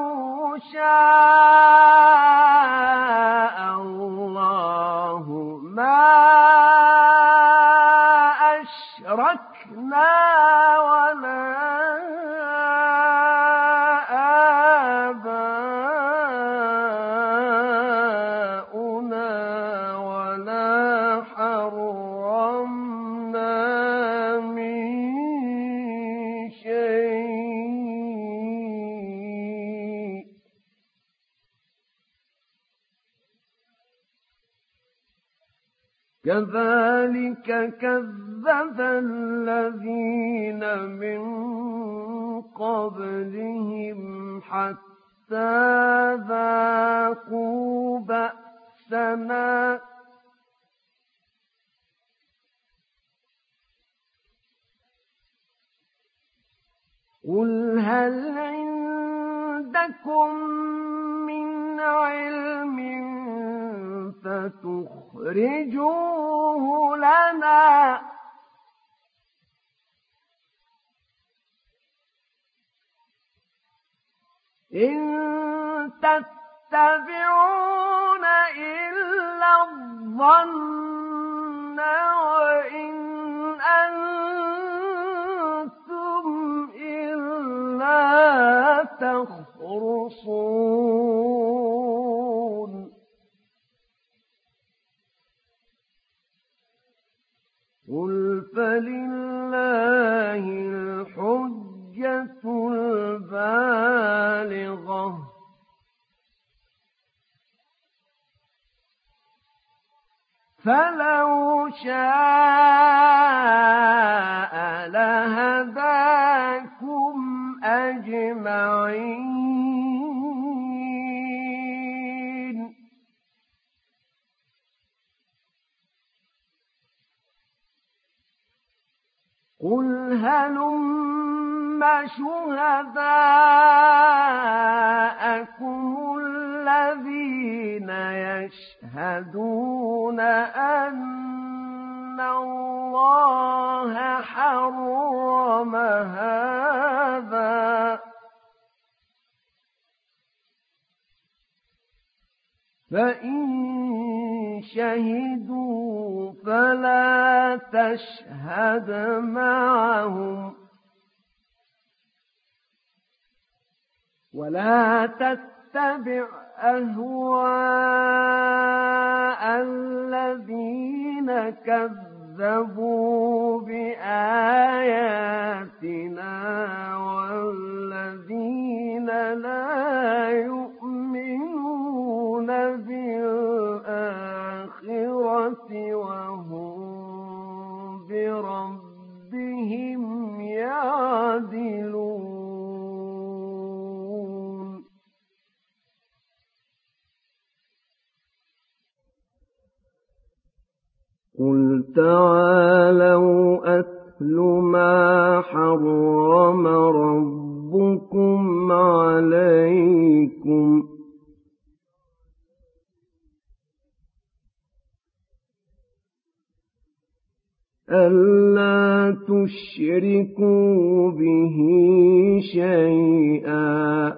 Speaker 1: شاء الله ما أشركنا ولا آباؤنا ولا حرمنا كذلك كذب الذين من قبلهم حتى ذاقوا بأسنا قل هل عندكم من علم فتخرجوه أخرجوه لنا إن تتبعون إلا الظن وإن أنتم إلا تخرصون قل فلله الحجة البالغة فلو شاء لهداكم أجمعين قل هلم شهداءكم الذين يشهدون أن الله حرم هذا فإن شهدوا فلا تشهد معهم ولا تتبع أهواء الذين كذبوا بآياتنا والذين لا يؤمنون بالآخرة وهم بربهم يعدلون قل تعالوا أتل ما حرم ربكم عليكم ألا تشركوا به شيئا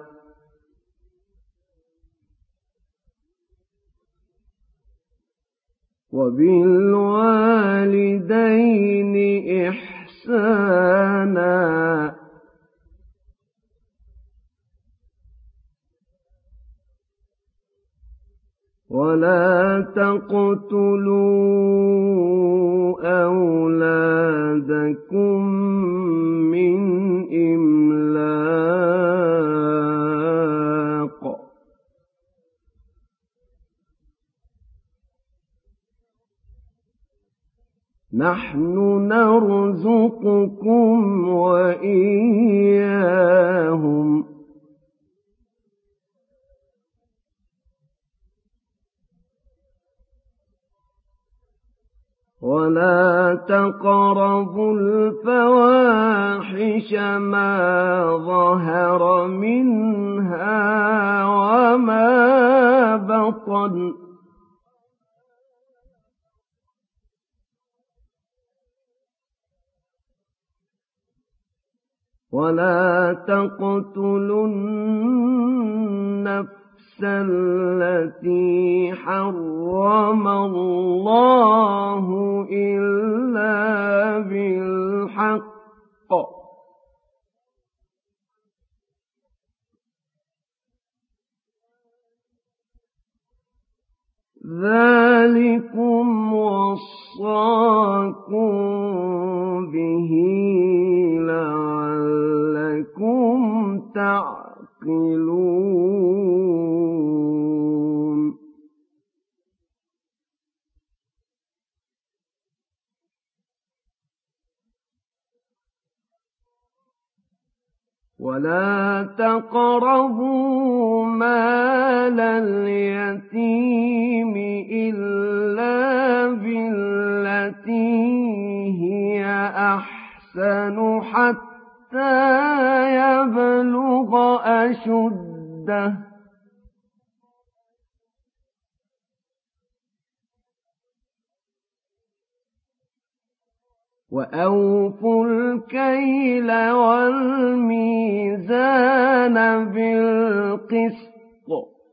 Speaker 1: وبالوالدين إحسانا ولا تقتلوا أولادكم من إملاق نحن نرزقكم وإياهم ولا تقربوا الفواحش ما ظهر منها وما بطن ولا تقتلوا النفس التي حرم الله إلا بالحق ذلكم وصاكم به لعلكم تعقلون ولا تقربوا مال اليتيم إلا بالتي هي أحسن حتى يبلغ أشده وأوفوا الكيل والميزان بالقسط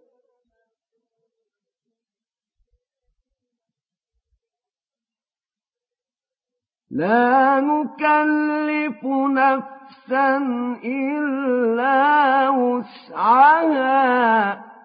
Speaker 1: لا نكلف نفسا إلا وسعها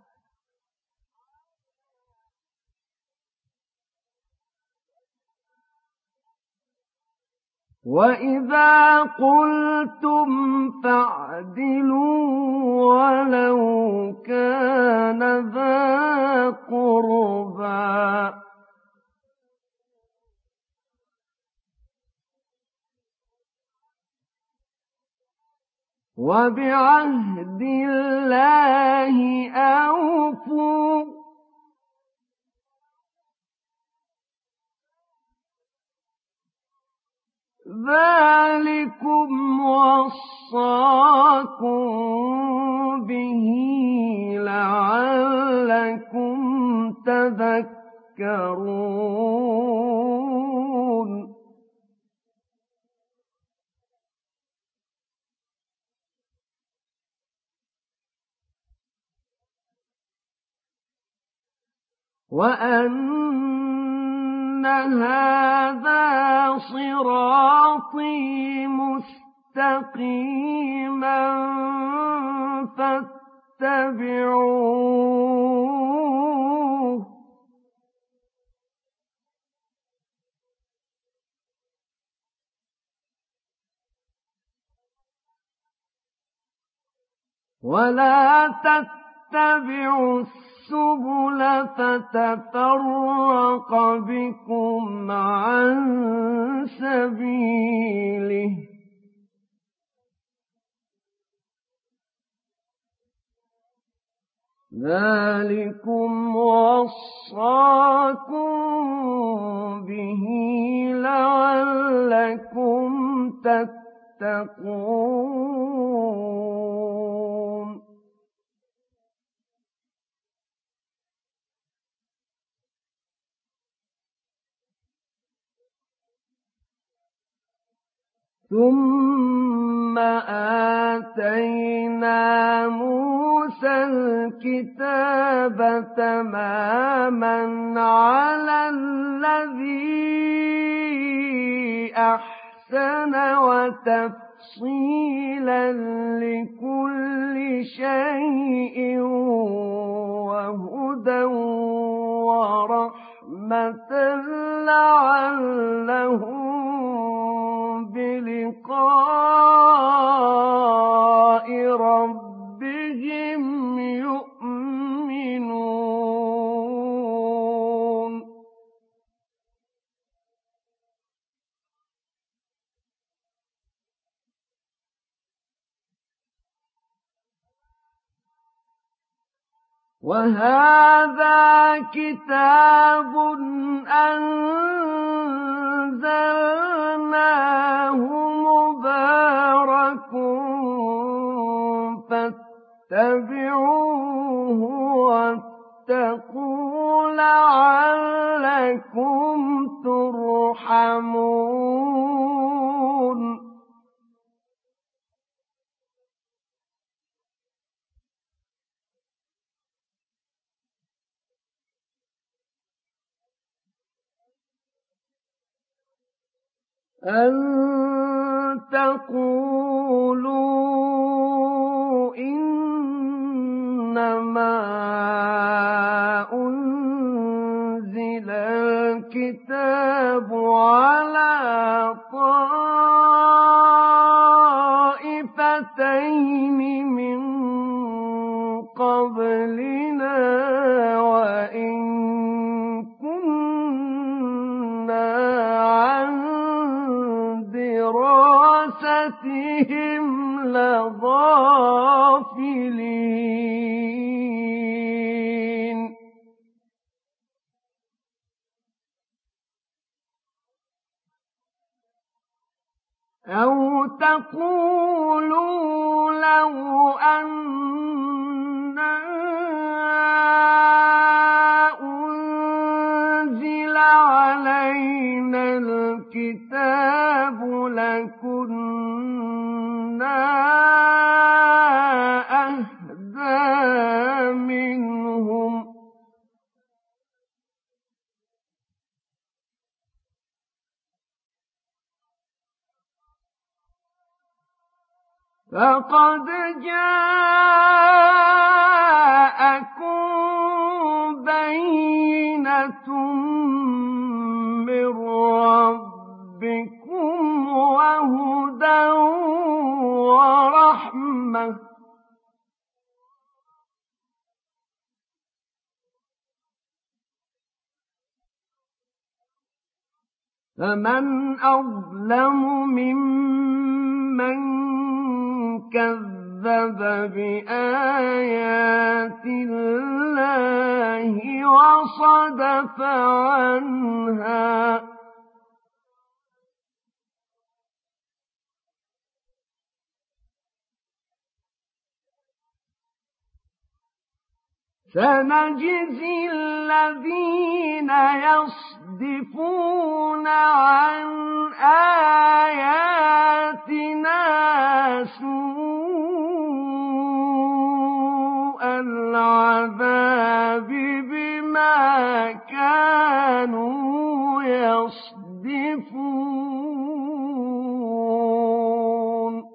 Speaker 1: وإذا قلتم فاعدلوا ولو كان ذا قربى وبعهد الله أوفوا ذلكم وصاكم به لعلكم تذكرون وأن هذا صراطي مستقيما فاتبعوه ولا تتبعوا السبل فتفرق بكم عن سبيله ذلكم وصاكم به لعلكم تتقون ثم آتينا موسى الكتاب تماما على الذي أحسن وتفصيلا لكل شيء وهدى ورحمة لعلهم بلقاء ربهم يؤمنون وهذا كتاب أنزلناه مبارك فاتبعوه واتقوا لعلكم ترحمون أن تقولوا إنما أنزل الكتاب على طائفتين من قبلنا وإن دراستهم لغافلين أو تقولوا لو أنا أنزل علينا الكتاب فقد جاءكم بينة من ربكم وهدى ورحمة فمن أظلم ممن كذب بآيات الله وصدف عنها سنجزي الذين يصدفون عن آياتنا سوء العذاب بما كانوا يصدفون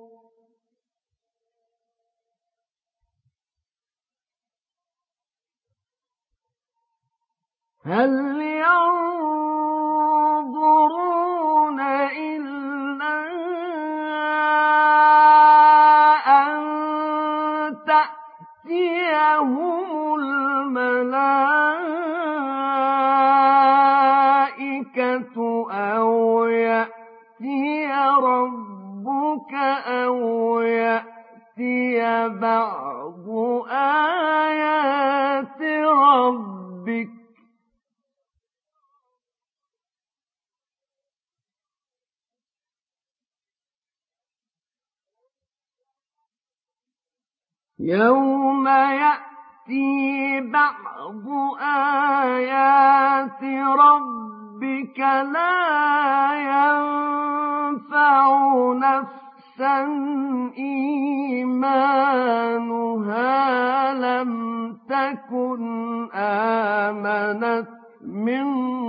Speaker 1: هل ينظرون إلا أن تأتيهم الملائكة أو يأتي ربك أو يأتي بعض آيات ربك يوم يأتي بعض آيات ربك لا ينفع نفسا إيمانها لم تكن آمنت من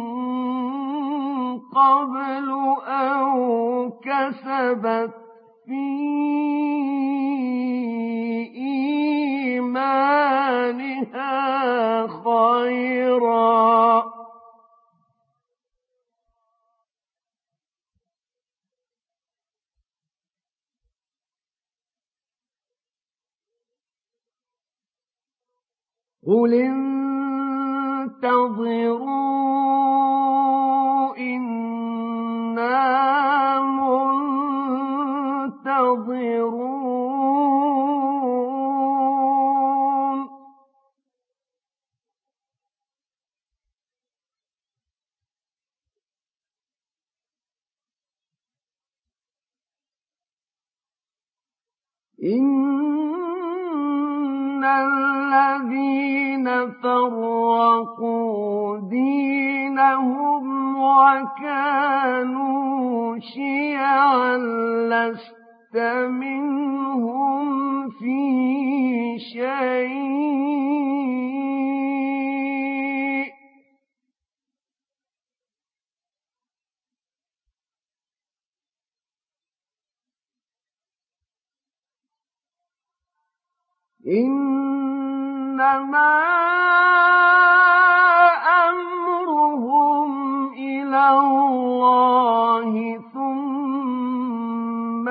Speaker 1: قبل أو كسبت في إيمانها خيرا قل انتظروا إنا منتظرون إن الذين فرقوا دينهم وكانوا شيعا لست منهم في شيء إنما أمرهم إلى الله ثم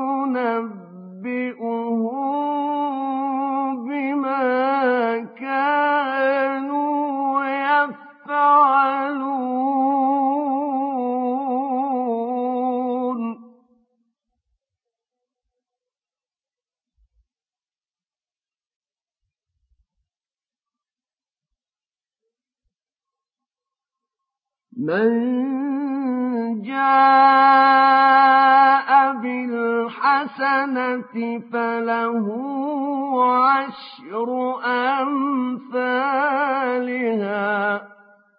Speaker 1: ينبئهم بما كانوا يفعلون من جاء بالحسنة فله عشر أمثالها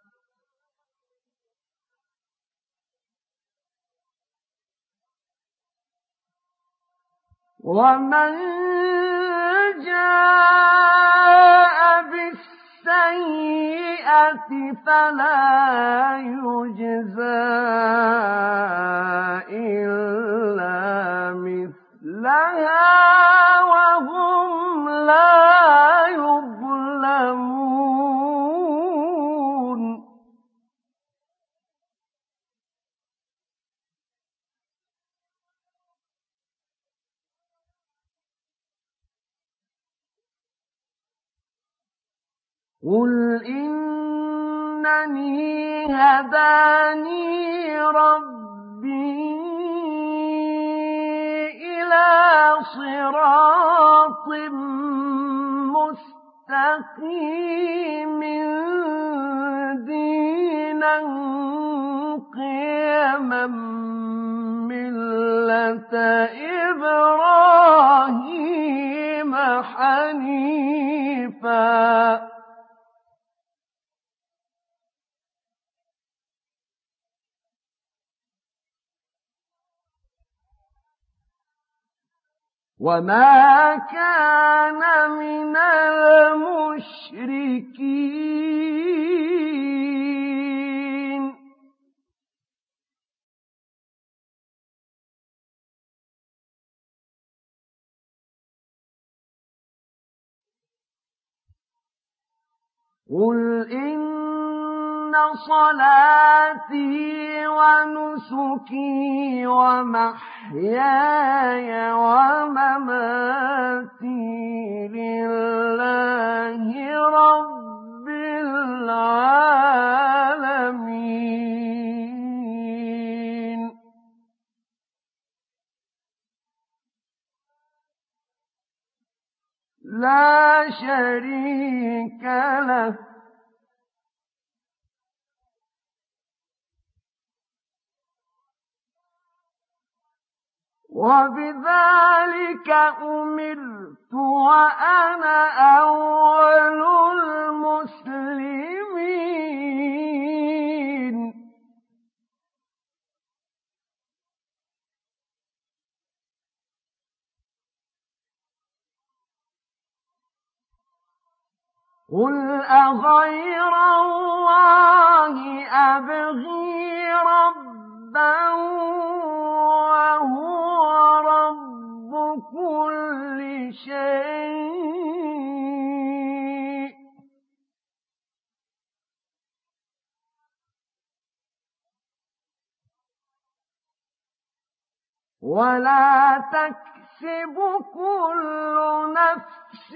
Speaker 1: ومن جاء بالسيئة فلا يجزى إلا مثلها قل إنني هداني ربي إلى صراط مستقيم دينا قيما ملة إبراهيم حنيفا وما كان من المشركين قل إن صلاتي ونسكي ومحياي ومماتي لله رب العالمين لا شريك له وبذلك أمرت وأنا أول المسلمين قل أغير الله أبغي ربا وهو رب كل شيء ولا تكسب كل نفس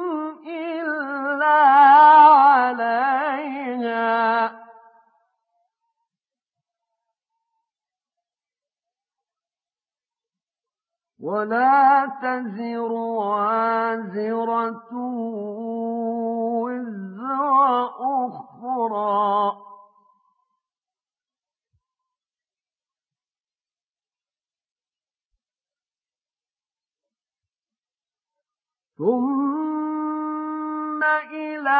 Speaker 1: إلا عليها ولا تزر وازرة وزر أخرى ثم إلى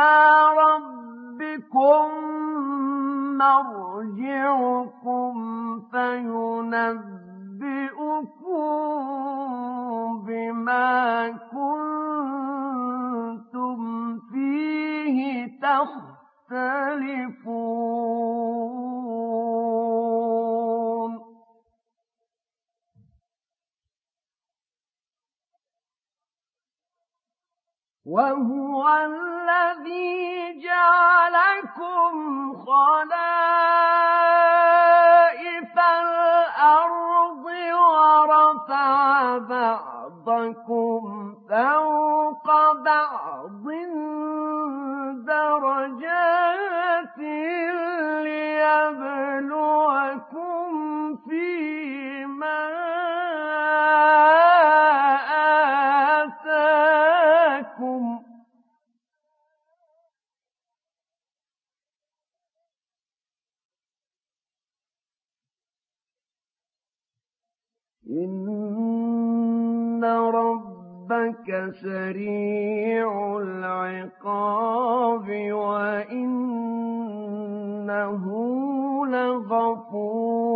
Speaker 1: ربكم مرجعكم فينبئكم بما كنتم فيه تختلفون وهو الذي جعلكم خلائف الأرض ورفع بعضكم فوق بعض درجات ليبلوكم فيما آتاكم إن ربك سريع العقاب وإنه لغفور